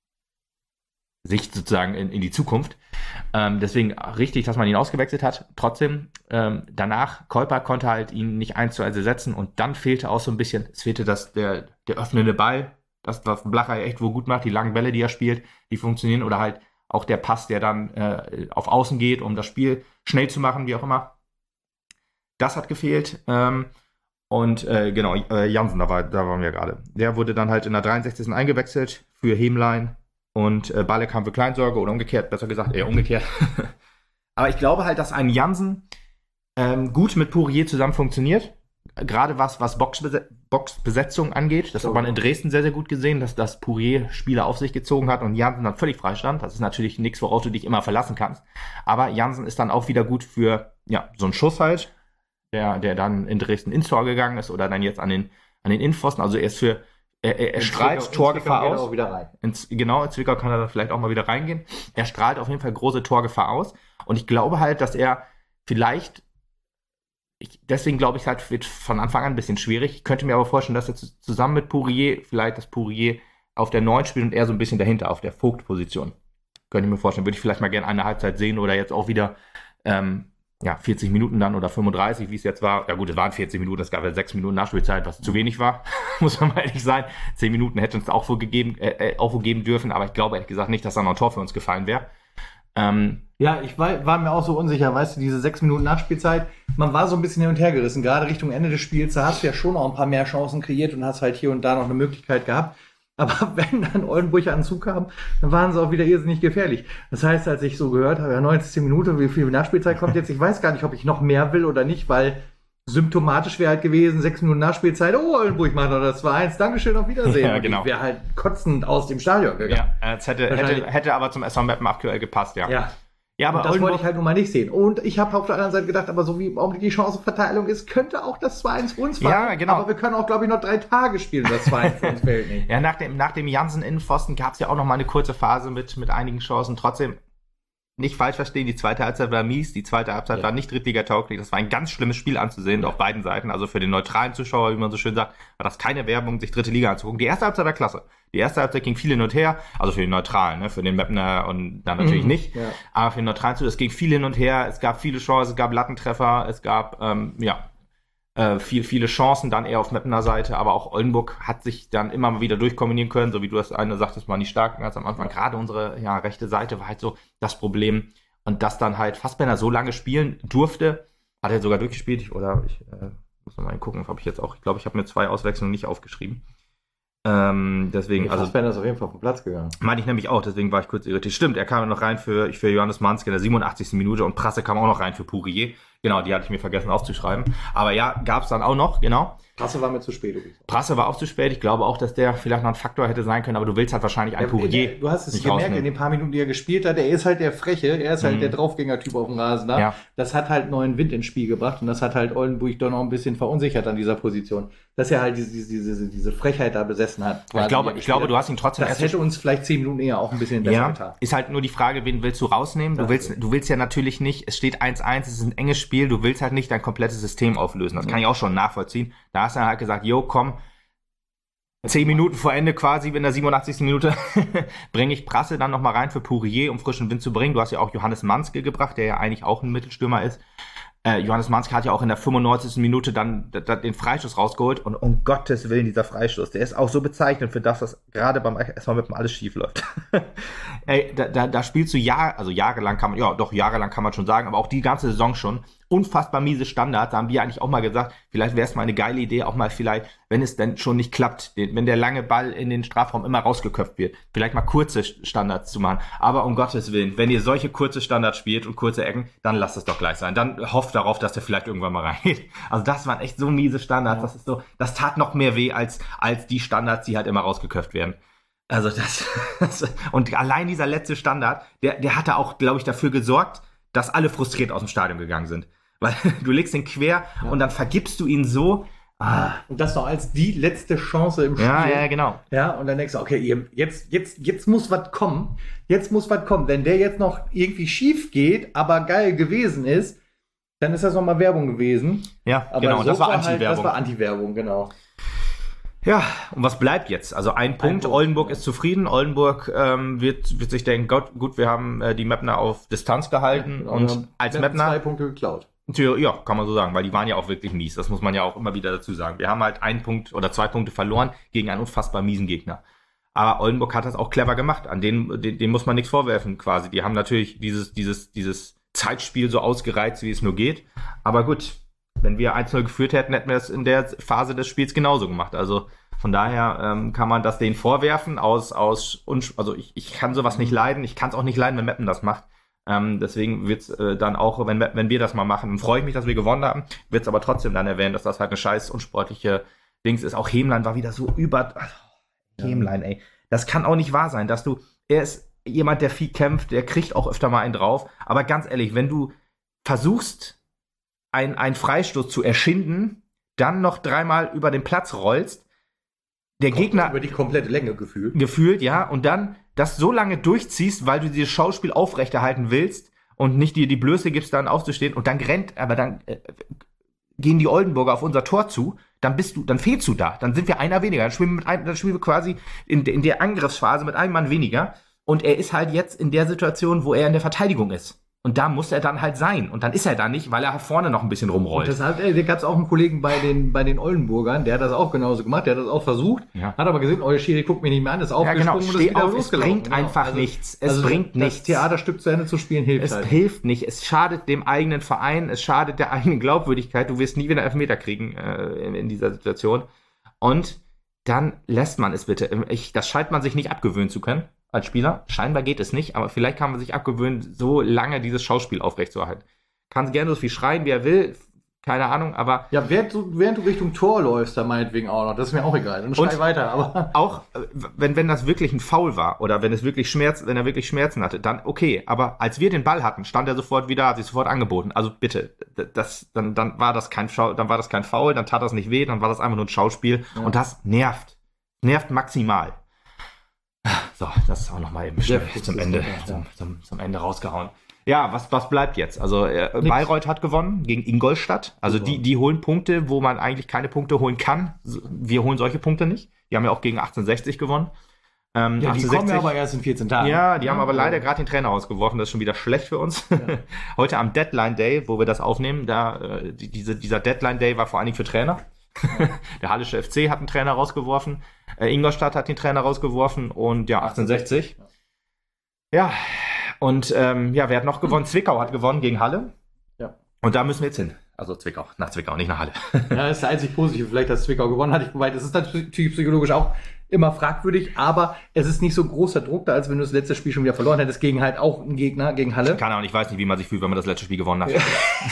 Sicht sozusagen in, in die Zukunft. Ähm, deswegen richtig, dass man ihn ausgewechselt hat. Trotzdem, ähm, danach, Kuiper konnte halt ihn nicht eins zu eins ersetzen und dann fehlte auch so ein bisschen, es fehlte das, der, der öffnende Ball, das, was Blacher ja echt wohl gut macht, die langen Bälle, die er spielt, die funktionieren oder halt auch der Pass, der dann äh, auf Außen geht, um das Spiel schnell zu machen, wie auch immer. Das hat gefehlt. Ähm, Und äh, genau, äh, Jansen, da, war, da waren wir gerade. Der wurde dann halt in der dreiundsechzigsten eingewechselt für Hemlein und äh, Balle kam für Kleinsorge oder umgekehrt, besser gesagt, eher umgekehrt. Aber ich glaube halt, dass ein Jansen ähm, gut mit Pourier zusammen funktioniert. Gerade was, was Boxbese- Boxbesetzung angeht. Das hat man in Dresden sehr, sehr gut gesehen, dass das Pourier Spieler auf sich gezogen hat und Jansen dann völlig frei stand. Das ist natürlich nichts, worauf du dich immer verlassen kannst. Aber Jansen ist dann auch wieder gut für ja so einen Schuss halt. Der, der dann in Dresden ins Tor gegangen ist oder dann jetzt an den, an den Innenpfosten. Also er ist für, er, er, er strahlt Zwickau- Torgefahr in Zwickau geht er aus. auch wieder rein. Ins, genau, in Zwickau kann er dann vielleicht auch mal wieder reingehen. Er strahlt auf jeden Fall große Torgefahr aus. Und ich glaube halt, dass er vielleicht, ich, deswegen glaube ich halt, wird von Anfang an ein bisschen schwierig. Ich könnte mir aber vorstellen, dass er zu, zusammen mit Pourier, vielleicht das Pourier auf der neun spielt und er so ein bisschen dahinter, auf der Vogt-Position. Könnte ich mir vorstellen. Würde ich vielleicht mal gerne eine Halbzeit sehen oder jetzt auch wieder, ähm, ja, vierzig Minuten dann oder fünfunddreißig, wie es jetzt war. Ja gut, es waren vierzig Minuten, es gab ja sechs Minuten Nachspielzeit, was zu wenig war, muss man mal ehrlich sein. zehn Minuten hätte uns auch wohl gegeben, äh, auch wohl geben dürfen, aber ich glaube ehrlich gesagt nicht, dass da noch ein Tor für uns gefallen wäre. Ähm, Ja, ich war, war mir auch so unsicher, weißt du, diese sechs Minuten Nachspielzeit, man war so ein bisschen hin und her gerissen, gerade Richtung Ende des Spiels, da hast du ja schon noch ein paar mehr Chancen kreiert und hast halt hier und da noch eine Möglichkeit gehabt. Aber wenn dann Oldenburg an den Zug kam, dann waren sie auch wieder irrsinnig gefährlich. Das heißt, als ich so gehört habe, ja, neunzigste Minute, wie viel Nachspielzeit kommt jetzt? Ich weiß gar nicht, ob ich noch mehr will oder nicht, weil symptomatisch wäre halt gewesen, sechs Minuten Nachspielzeit, oh, Oldenburg macht noch das zwei eins, Dankeschön, auf Wiedersehen. Ja, genau. Ich wäre halt kotzend aus dem Stadion gegangen. ja, es hätte, hätte, hätte aber zum S V Meppen aktuell gepasst, ja. Ja. Ja, aber Und das wollte Oldenburg, ich halt nun mal nicht sehen. Und ich habe auf der anderen Seite gedacht, aber so wie im Augenblick die Chancenverteilung ist, könnte auch das zwei eins für uns fallen. Ja, genau. Aber wir können auch, glaube ich, noch drei Tage spielen, das zwei eins für uns fällt nicht. ja, nach dem, nach dem Jansen-Innenpfosten gab es ja auch noch mal eine kurze Phase mit, mit einigen Chancen. Trotzdem, nicht falsch verstehen, die zweite Halbzeit war mies, die zweite Halbzeit Ja. war nicht drittligatauglich. Das war ein ganz schlimmes Spiel anzusehen, Ja. auf beiden Seiten. Also für den neutralen Zuschauer, wie man so schön sagt, war das keine Werbung, sich dritte Liga anzugucken. Die erste Halbzeit war klasse. Die erste Halbzeit ging viel hin und her, also für den Neutralen, ne? Für den Mapner und dann natürlich Mhm. nicht. Ja. Aber für den Neutralen Zuschauer, es ging viel hin und her, es gab viele Chancen, es gab Lattentreffer, es gab, ähm, ja, äh, viel, viele Chancen dann eher auf Mapner Seite, aber auch Oldenburg hat sich dann immer mal wieder durchkombinieren können, so wie du das eine sagtest, mal nicht stark ganz am Anfang. Gerade unsere ja, rechte Seite war halt so das Problem. Und dass dann halt Fassbender so lange spielen durfte, hat er sogar durchgespielt, ich, oder ich äh, muss noch mal gucken, habe ich jetzt auch, ich glaube, ich habe mir zwei Auswechslungen nicht aufgeschrieben. Ähm, deswegen, Der also Fassbender ist auf jeden Fall vom Platz gegangen. meine ich nämlich auch, deswegen war ich kurz irritiert. Stimmt, er kam noch rein für, für Johannes Manske in der siebenundachtzigsten Minute und Prasse kam auch noch rein für Pourier. Genau, die hatte ich mir vergessen aufzuschreiben. Aber ja, gab es dann auch noch, genau. Prasse war mir zu spät. Prasse war auch zu spät. Ich glaube auch, dass der vielleicht noch ein Faktor hätte sein können, aber du willst halt wahrscheinlich ein Pourier. Du hast es nicht gemerkt, rausnehmen. in den paar Minuten, die er gespielt hat, er ist halt der Freche, er ist halt Mhm. der Draufgänger-Typ auf dem Rasen da. Ja. Das hat halt neuen Wind ins Spiel gebracht und das hat halt Oldenburg doch noch ein bisschen verunsichert an dieser Position. Dass er halt diese, diese, diese, diese Frechheit da besessen hat. Ich glaube, ich glaube, du hast ihn trotzdem Das erst hätte uns vielleicht zehn Minuten eher auch ein bisschen besser ja, getan. ist halt nur die Frage, wen willst du rausnehmen? Du Das willst, stimmt. du willst ja natürlich nicht, es steht eins eins, es ist ein enges Spiel, du willst halt nicht dein komplettes System auflösen. Das kann ich auch schon nachvollziehen. Da hast du halt gesagt, jo, komm, zehn Minuten vor Ende quasi, in der siebenundachtzigsten Minute, bringe ich Prasse dann nochmal rein für Pourier, um frischen Wind zu bringen. Du hast ja auch Johannes Manske gebracht, der ja eigentlich auch ein Mittelstürmer ist. Äh, Johannes Manske hat ja auch in der fünfundneunzigsten Minute dann d- d- den Freistoß rausgeholt und um Gottes Willen, dieser Freistoß, der ist auch so bezeichnend für das, was gerade beim erstmal mit dem alles schief läuft. Ey, da, da, da spielst du Jahr, also jahrelang kann man, ja doch, jahrelang kann man schon sagen, aber auch die ganze Saison schon, unfassbar miese Standards, da haben wir eigentlich auch mal gesagt, vielleicht wäre es mal eine geile Idee, auch mal vielleicht, wenn es denn schon nicht klappt, den, wenn der lange Ball in den Strafraum immer rausgeköpft wird, vielleicht mal kurze Standards zu machen, aber um Gottes Willen, wenn ihr solche kurze Standards spielt und kurze Ecken, dann lasst es doch gleich sein, dann hofft darauf, dass der vielleicht irgendwann mal reingeht. Also das waren echt so miese Standards, das ist so, das tat noch mehr weh als, als die Standards, die halt immer rausgeköpft werden. Also das, das und allein dieser letzte Standard, der, der hatte auch, glaube ich, dafür gesorgt, dass alle frustriert aus dem Stadion gegangen sind. Weil du legst ihn quer Ja. und dann vergibst du ihn so. Ah. Und das noch als die letzte Chance im Spiel. Ja, ja, genau. Ja, und dann denkst du, okay, ihr- jetzt, jetzt, jetzt muss was kommen. Jetzt muss was kommen. Wenn der jetzt noch irgendwie schief geht, aber geil gewesen ist, dann ist das nochmal Werbung gewesen. Ja, Aber genau. so Das war halt, Anti-Werbung. Das war Anti-Werbung, genau. Ja, und was bleibt jetzt? Also ein Punkt, Punkt, Oldenburg ja. ist zufrieden. Oldenburg ähm, wird, wird sich denken, Gott, gut, wir haben äh, die Mapner auf Distanz gehalten. Genau, und wir haben- als wir haben Mapner, zwei Punkte geklaut. Tja, ja, kann man so sagen, weil die waren ja auch wirklich mies. Das muss man ja auch immer wieder dazu sagen. Wir haben halt einen Punkt oder zwei Punkte verloren gegen einen unfassbar miesen Gegner. Aber Oldenburg hat das auch clever gemacht. An denen, den, denen muss man nichts vorwerfen, quasi. Die haben natürlich dieses, dieses, dieses Zeitspiel so ausgereizt, wie es nur geht. Aber gut, wenn wir eins null geführt hätten, hätten wir es in der Phase des Spiels genauso gemacht. Also von daher ähm, kann man das denen vorwerfen. Aus, aus Unsch- also ich, ich kann sowas nicht leiden. Ich kann es auch nicht leiden, wenn Meppen das macht. Ähm, deswegen wird es äh, dann auch, wenn, wenn wir das mal machen, dann freue ich mich, dass wir gewonnen haben. Wird es aber trotzdem dann erwähnen, dass das halt eine scheiß unsportliche Dings ist. Auch Hemlein war wieder so über... Ach, Hemlein, ey. Das kann auch nicht wahr sein, dass du... Er ist jemand, der viel kämpft, der kriegt auch öfter mal einen drauf. Aber ganz ehrlich, wenn du versuchst, ein, einen Freistoß zu erschinden, dann noch dreimal über den Platz rollst, der Gegner... Über die komplette Länge gefühlt. gefühlt, ja, und dann das so lange durchziehst, weil du dieses Schauspiel aufrechterhalten willst und nicht dir die Blöße gibst, dann aufzustehen und dann rennt, aber dann äh, gehen die Oldenburger auf unser Tor zu, dann bist du, dann fehlst du da, dann sind wir einer weniger, dann spielen wir, mit einem, dann spielen wir quasi in, in der Angriffsphase mit einem Mann weniger und er ist halt jetzt in der Situation, wo er in der Verteidigung ist. Und da muss er dann halt sein. Und dann ist er da nicht, weil er vorne noch ein bisschen rumrollt. Und das hat, ey, da gab es auch einen Kollegen bei den, bei den Oldenburgern, der hat das auch genauso gemacht, der hat das auch versucht, Ja. hat aber gesehen, oh, der Schiri guckt mich nicht mehr an, ist Ja, aufgesprungen genau, und ist steh wieder auf, es losgelaufen. bringt einfach also, nichts. Es also bringt das nichts. Theaterstück zu Ende zu spielen hilft Es halt. hilft nicht. Es schadet dem eigenen Verein, es schadet der eigenen Glaubwürdigkeit. Du wirst nie wieder Elfmeter kriegen äh, in, in dieser Situation. Und dann lässt man es bitte. Ich, das scheint man sich nicht abgewöhnen zu können als Spieler. Scheinbar geht es nicht, aber vielleicht kann man sich abgewöhnen, so lange dieses Schauspiel aufrechtzuerhalten. Kann gerne so viel schreien, wie er will. Keine Ahnung, aber Ja, während du, während du Richtung Tor läufst, da meinetwegen auch noch. Das ist mir auch egal. Dann schrei Und- weiter, aber. auch äh, wenn, wenn das wirklich ein Foul war oder wenn es wirklich Schmerz, wenn er wirklich Schmerzen hatte, dann okay. Aber als wir den Ball hatten, stand er sofort wieder, hat sich sofort angeboten. Also bitte, das, dann, dann war das kein Schau, dann war das kein Foul, dann tat das nicht weh, dann war das einfach nur ein Schauspiel. Ja. Und das nervt. Nervt maximal. So, das ist auch nochmal eben Sehr schnell gut, zum das Ende, ist gut, ja. zum, zum, zum Ende rausgehauen. Ja, was, was bleibt jetzt? Also äh, Nix. Bayreuth hat gewonnen gegen Ingolstadt. Also Super. die, die holen Punkte, wo man eigentlich keine Punkte holen kann. So, wir holen solche Punkte nicht. Die haben ja auch gegen achtzehnhundertsechzig gewonnen. Ähm, Ja, die kommen ja aber erst in vierzehn Tagen. ja, die haben aber also- leider gerade den Trainer rausgeworfen. Das ist schon wieder schlecht für uns. Ja. Heute am Deadline Day, wo wir das aufnehmen, da äh, die, diese, dieser Deadline Day war vor allen Dingen für Trainer. Der Hallische F C hat einen Trainer rausgeworfen. Äh, Ingolstadt hat den Trainer rausgeworfen und ja, achtzehnhundertsechzig. Ja, und ähm, ja, wer hat noch gewonnen? Zwickau hat gewonnen gegen Halle. Ja. Und da müssen wir jetzt hin. Also Zwickau, nach Zwickau, nicht nach Halle. Ja, das ist der einzig Positive, vielleicht, dass Zwickau gewonnen hat. Wobei, das ist natürlich psychologisch auch immer fragwürdig, aber es ist nicht so großer Druck da, als wenn du das letzte Spiel schon wieder verloren hättest, gegen halt auch einen Gegner, gegen Halle. Keine Ahnung, ich weiß nicht, wie man sich fühlt, wenn man das letzte Spiel gewonnen hat.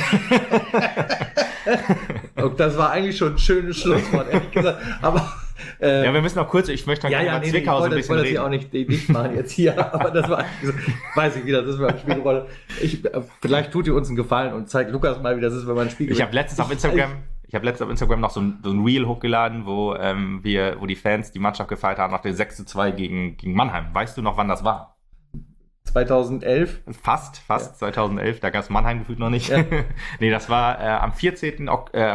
Und das war eigentlich schon ein schönes Schlusswort, ehrlich gesagt. Aber äh, ja, wir müssen noch kurz, ich möchte noch ja, ja, über nee, Zwickau nee, so ein bisschen reden. reden. Ich wollte das hier auch nicht, nicht machen jetzt hier, aber das war so, weiß ich wieder, das ist mir ein Spielrolle. Ich, vielleicht tut ihr uns einen Gefallen und zeigt Lukas mal, wie das ist, wenn man ein Spiel gewinnt. Ich habe letztens auf Instagram, ich habe letztens auf Instagram noch so ein, so ein Reel hochgeladen, wo ähm, wir, wo die Fans die Mannschaft gefeiert haben nach dem sechs zu zwei gegen, gegen Mannheim. Weißt du noch, wann das war? zweitausendelf? Fast, fast, ja. zweitausendelf, da gab es Mannheim gefühlt noch nicht. Ja. Nee, das war äh, am vierzehnten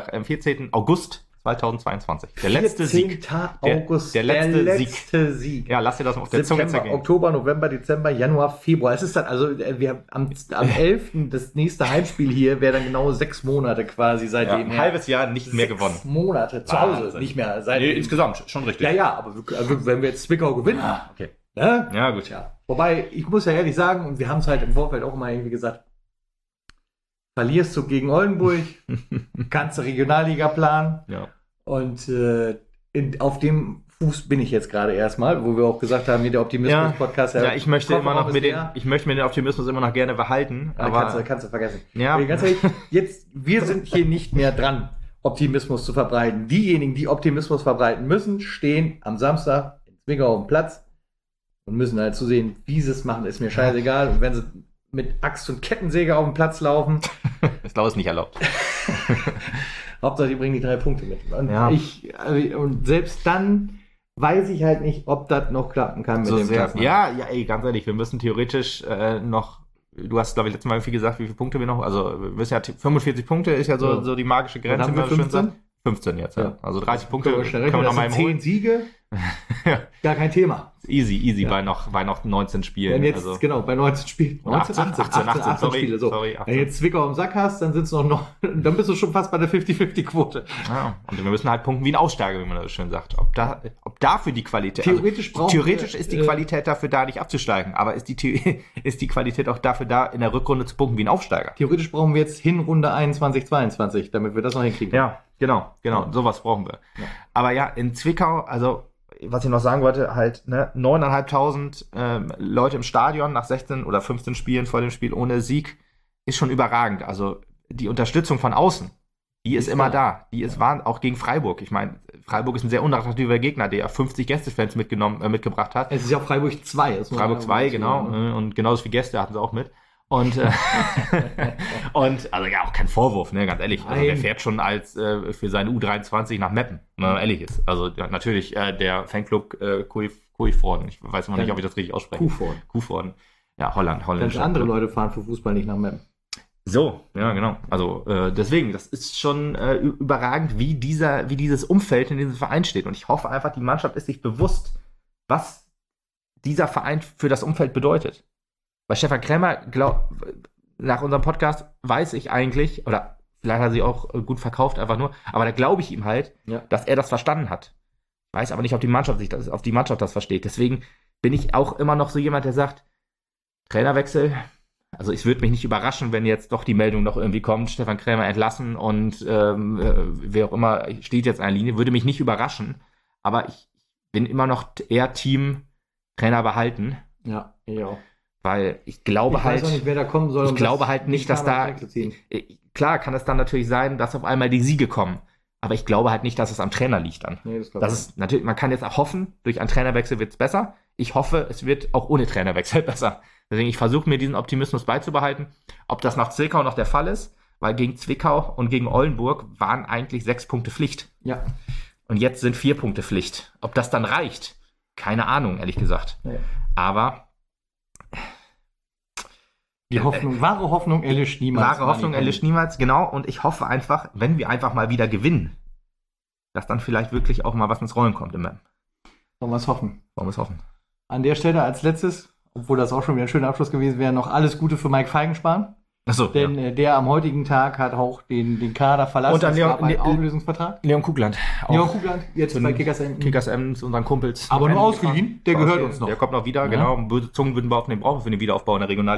August zweitausendzweiundzwanzig. Der letzte Sieg. August, der, der letzte, der letzte Sieg. Sieg. Ja, lass dir das auf der Zunge zergehen. Oktober, November, Dezember, Januar, Februar. Es ist dann, also wir am, am elften das nächste Heimspiel hier wäre dann genau sechs Monate quasi seitdem. Ja, ein halbes Jahr nicht mehr sechs gewonnen. Monate zu Hause, Wahnsinn. nicht mehr. Seitdem. Nee, insgesamt, schon richtig. Ja, ja, aber also, wenn wir jetzt Zwickau gewinnen. Ah, okay. Ne? Ja, gut. Ja. Wobei, ich muss ja ehrlich sagen, und wir haben es halt im Vorfeld auch immer irgendwie gesagt, verlierst du gegen Oldenburg, kannst du Regionalliga planen. Ja. Und äh, in, auf dem Fuß bin ich jetzt gerade erstmal, wo wir auch gesagt haben, hier der Optimismus-Podcast. Ja, ja, ich möchte immer noch mit den, ich möchte mir den Optimismus immer noch gerne behalten. Ja, aber kannst, du, kannst du vergessen. Ja. Aber ganz ehrlich, jetzt, wir sind hier nicht mehr dran, Optimismus zu verbreiten. Diejenigen, die Optimismus verbreiten müssen, stehen am Samstag in Zwickau auf dem Platz und müssen halt zusehen, wie sie es machen, ist mir scheißegal. Und wenn sie mit Axt und Kettensäge auf dem Platz laufen, ich glaube, es ist nicht erlaubt. Hauptsache, die bringen die drei Punkte mit. Und, ja. ich, also, und selbst dann weiß ich halt nicht, ob das noch klappen kann mit so dem sehr, Klassen. Ja, ja, ey, ganz ehrlich, wir müssen theoretisch äh, noch, du hast, glaube ich, letztes Mal viel gesagt, wie viele Punkte wir noch, also wir müssen ja fünfundvierzig Punkte ist ja so, ja. so die magische Grenze. Haben wir fünfzehn? fünfzehn jetzt, ja. ja. Also dreißig Punkte können wir, können wir noch mal im zehn Siege, ja. Gar kein Thema. Easy, easy ja. bei noch, bei noch neunzehn Spielen. Wenn jetzt, also. genau, bei neunzehn Spielen. neunzehn, achtzehn, achtzehn, achtzehn, achtzehn, sorry, Spiele. So. sorry, achtzehn. Wenn du jetzt Zwickau im Sack hast, dann sind's noch, noch, dann bist du schon fast bei der fünfzig fünfzig Quote. Ja, und wir müssen halt punkten wie ein Aussteiger, wie man das schön sagt. Ob da, ob dafür die Qualität, theoretisch, also, theoretisch ist die äh, Qualität dafür da, nicht abzusteigen, aber ist die, ist die Qualität auch dafür da, in der Rückrunde zu punkten wie ein Aufsteiger? Theoretisch brauchen wir jetzt Hinrunde einundzwanzig, zweiundzwanzig, damit wir das noch hinkriegen. Ja, genau, genau, sowas brauchen wir. Ja. Aber ja, in Zwickau, also, was ich noch sagen wollte, halt, ne, neuntausendfünfhundert ähm, Leute im Stadion nach sechzehn oder fünfzehn Spielen vor dem Spiel ohne Sieg ist schon überragend. Also die Unterstützung von außen, die ist, ist immer da. da. Die ist ja. wahr, auch gegen Freiburg. Ich meine, Freiburg ist ein sehr unattraktiver Gegner, der ja fünfzig Gästefans mitgenommen, äh, mitgebracht hat. Es ist ja auch Freiburg zwei. Freiburg zwei, genau. Ne? Und genauso viele Gäste hatten sie auch mit. Und, äh, und also ja, auch kein Vorwurf, ne, ganz ehrlich. Also wer fährt schon als äh, für seine U dreiundzwanzig nach Meppen, wenn man ehrlich ist. Also ja, natürlich äh, der Fanclub äh, Koiforden. Ich weiß immer nicht, ob ich das richtig ausspreche. Kuhvorden. Kuhvorden. Ja, Holland, Holland. Ganz andere Leute fahren für Fußball nicht nach Meppen. So, ja, genau. Also äh, deswegen, das ist schon äh, überragend, wie dieser, wie dieses Umfeld in diesem Verein steht. Und ich hoffe einfach, die Mannschaft ist sich bewusst, was dieser Verein für das Umfeld bedeutet. Bei Stefan Krämer, glaub, nach unserem Podcast weiß ich eigentlich, oder vielleicht hat er sich auch gut verkauft, einfach nur, aber da glaube ich ihm halt, ja. dass er das verstanden hat. Weiß aber nicht, ob die Mannschaft sich das, ob die Mannschaft das versteht. Deswegen bin ich auch immer noch so jemand, der sagt, Trainerwechsel, also es würde mich nicht überraschen, wenn jetzt doch die Meldung noch irgendwie kommt, Stefan Krämer entlassen und ähm, wer auch immer steht jetzt an der Linie, würde mich nicht überraschen, aber ich bin immer noch eher Team Trainer behalten. Ja, ich auch. Weil ich glaube ich halt, weiß auch nicht, wer da kommen soll, ich um glaube halt nicht, dass da, klar kann es dann natürlich sein, dass auf einmal die Siege kommen, aber ich glaube halt nicht, dass es am Trainer liegt dann. Nee, das das ist natürlich, man kann jetzt auch hoffen, durch einen Trainerwechsel wird es besser. Ich hoffe, es wird auch ohne Trainerwechsel besser. Deswegen, ich versuche mir diesen Optimismus beizubehalten. Ob das nach Zwickau noch der Fall ist, weil gegen Zwickau und gegen Oldenburg waren eigentlich sechs Punkte Pflicht. Ja. Und jetzt sind vier Punkte Pflicht. Ob das dann reicht? Keine Ahnung, ehrlich gesagt. Ja. Aber die Hoffnung, wahre Hoffnung erlischt niemals. Wahre Hoffnung erlischt niemals, genau. Und ich hoffe einfach, wenn wir einfach mal wieder gewinnen, dass dann vielleicht wirklich auch mal was ins Rollen kommt im Mem. Wollen wir es hoffen. Wollen wir es hoffen. An der Stelle als letztes, obwohl das auch schon wieder ein schöner Abschluss gewesen wäre, noch alles Gute für Mike Feigenspahn. Achso, Denn ja. äh, der am heutigen Tag hat auch den, den Kader verlassen. Und dann Leon, einen Auflösungsvertrag. Leon Kugland. Leon Kugland, jetzt bei Kickers Emden. Kickers Emden, unseren Kumpels. Aber nur ausgeliehen, der gehört uns noch. Der kommt noch wieder, ja. genau. Böse Zungen würden behaupten, den brauchen wir für den Wiederaufbau in der Regionalliga.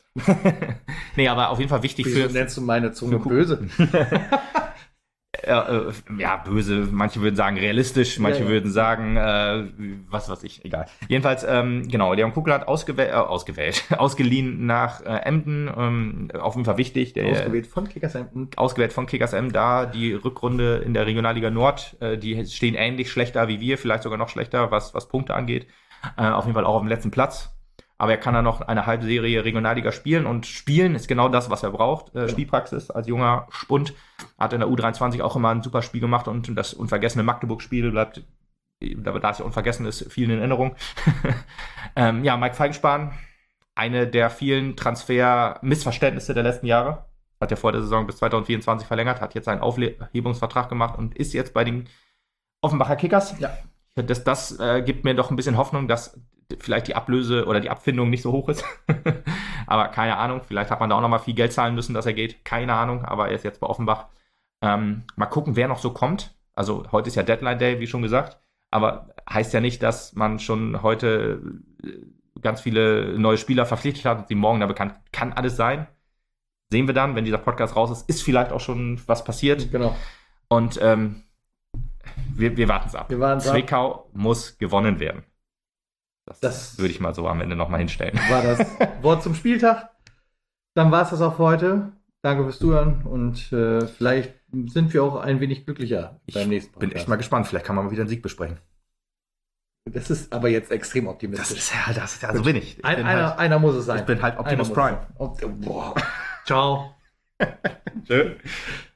Nee, aber auf jeden Fall wichtig Wieso für... nennst du meine Zunge für- böse? Äh, äh, ja, böse. Manche würden sagen realistisch, manche Ja, ja. würden sagen, äh, was weiß ich, egal. Jedenfalls, ähm, genau, Leon Kugler hat ausgewählt, äh, ausgewählt, ausgeliehen nach äh, Emden, ähm, auf jeden Fall wichtig. Der, Ausgewählt von Kickershampton. ausgewählt von Kickers M, da die Rückrunde in der Regionalliga Nord, äh, die stehen ähnlich schlechter wie wir, vielleicht sogar noch schlechter, was, was Punkte angeht. Äh, auf jeden Fall auch auf dem letzten Platz. Aber er kann dann noch eine Halbserie Regionalliga spielen und spielen ist genau das, was er braucht. Äh, Ja. Spielpraxis als junger Spund. Hat in der U dreiundzwanzig auch immer ein super Spiel gemacht und das unvergessene Magdeburg-Spiel bleibt, da es ja unvergessen ist, vielen in Erinnerung. ähm, ja, Mike Feigenspahn, eine der vielen Transfer-Missverständnisse der letzten Jahre. Hat ja vor der Saison bis zwanzig vierundzwanzig verlängert, hat jetzt einen Aufhebungsvertrag gemacht und ist jetzt bei den Offenbacher Kickers. Ja. Das, das äh, gibt mir doch ein bisschen Hoffnung, dass vielleicht die Ablöse oder die Abfindung nicht so hoch ist. Aber keine Ahnung, vielleicht hat man da auch noch mal viel Geld zahlen müssen, dass er geht. Keine Ahnung, aber er ist jetzt bei Offenbach. Ähm, mal gucken, wer noch so kommt. Also heute ist ja Deadline Day, wie schon gesagt. Aber heißt ja nicht, dass man schon heute ganz viele neue Spieler verpflichtet hat und die morgen da bekannt. Kann alles sein. Sehen wir dann, wenn dieser Podcast raus ist, ist vielleicht auch schon was passiert. Genau. Und ähm, wir, wir warten es ab. Wir warten's ab. Zwickau muss gewonnen werden. Das, Das- würde ich mal so am Ende nochmal hinstellen. War das Wort zum Spieltag. Dann war es das auch für heute. Danke fürs Zuhören und äh, vielleicht sind wir auch ein wenig glücklicher beim nächsten Bin echt mal gespannt. Vielleicht kann man mal wieder einen Sieg besprechen. Das ist aber jetzt extrem Das optimistisch. ist ja, das, also bin ich. ich Ein, bin einer, halt, einer muss es sein. ich bin halt Optimus Einer muss Prime. es sein. Opt- Boah. Ciao. Tschö.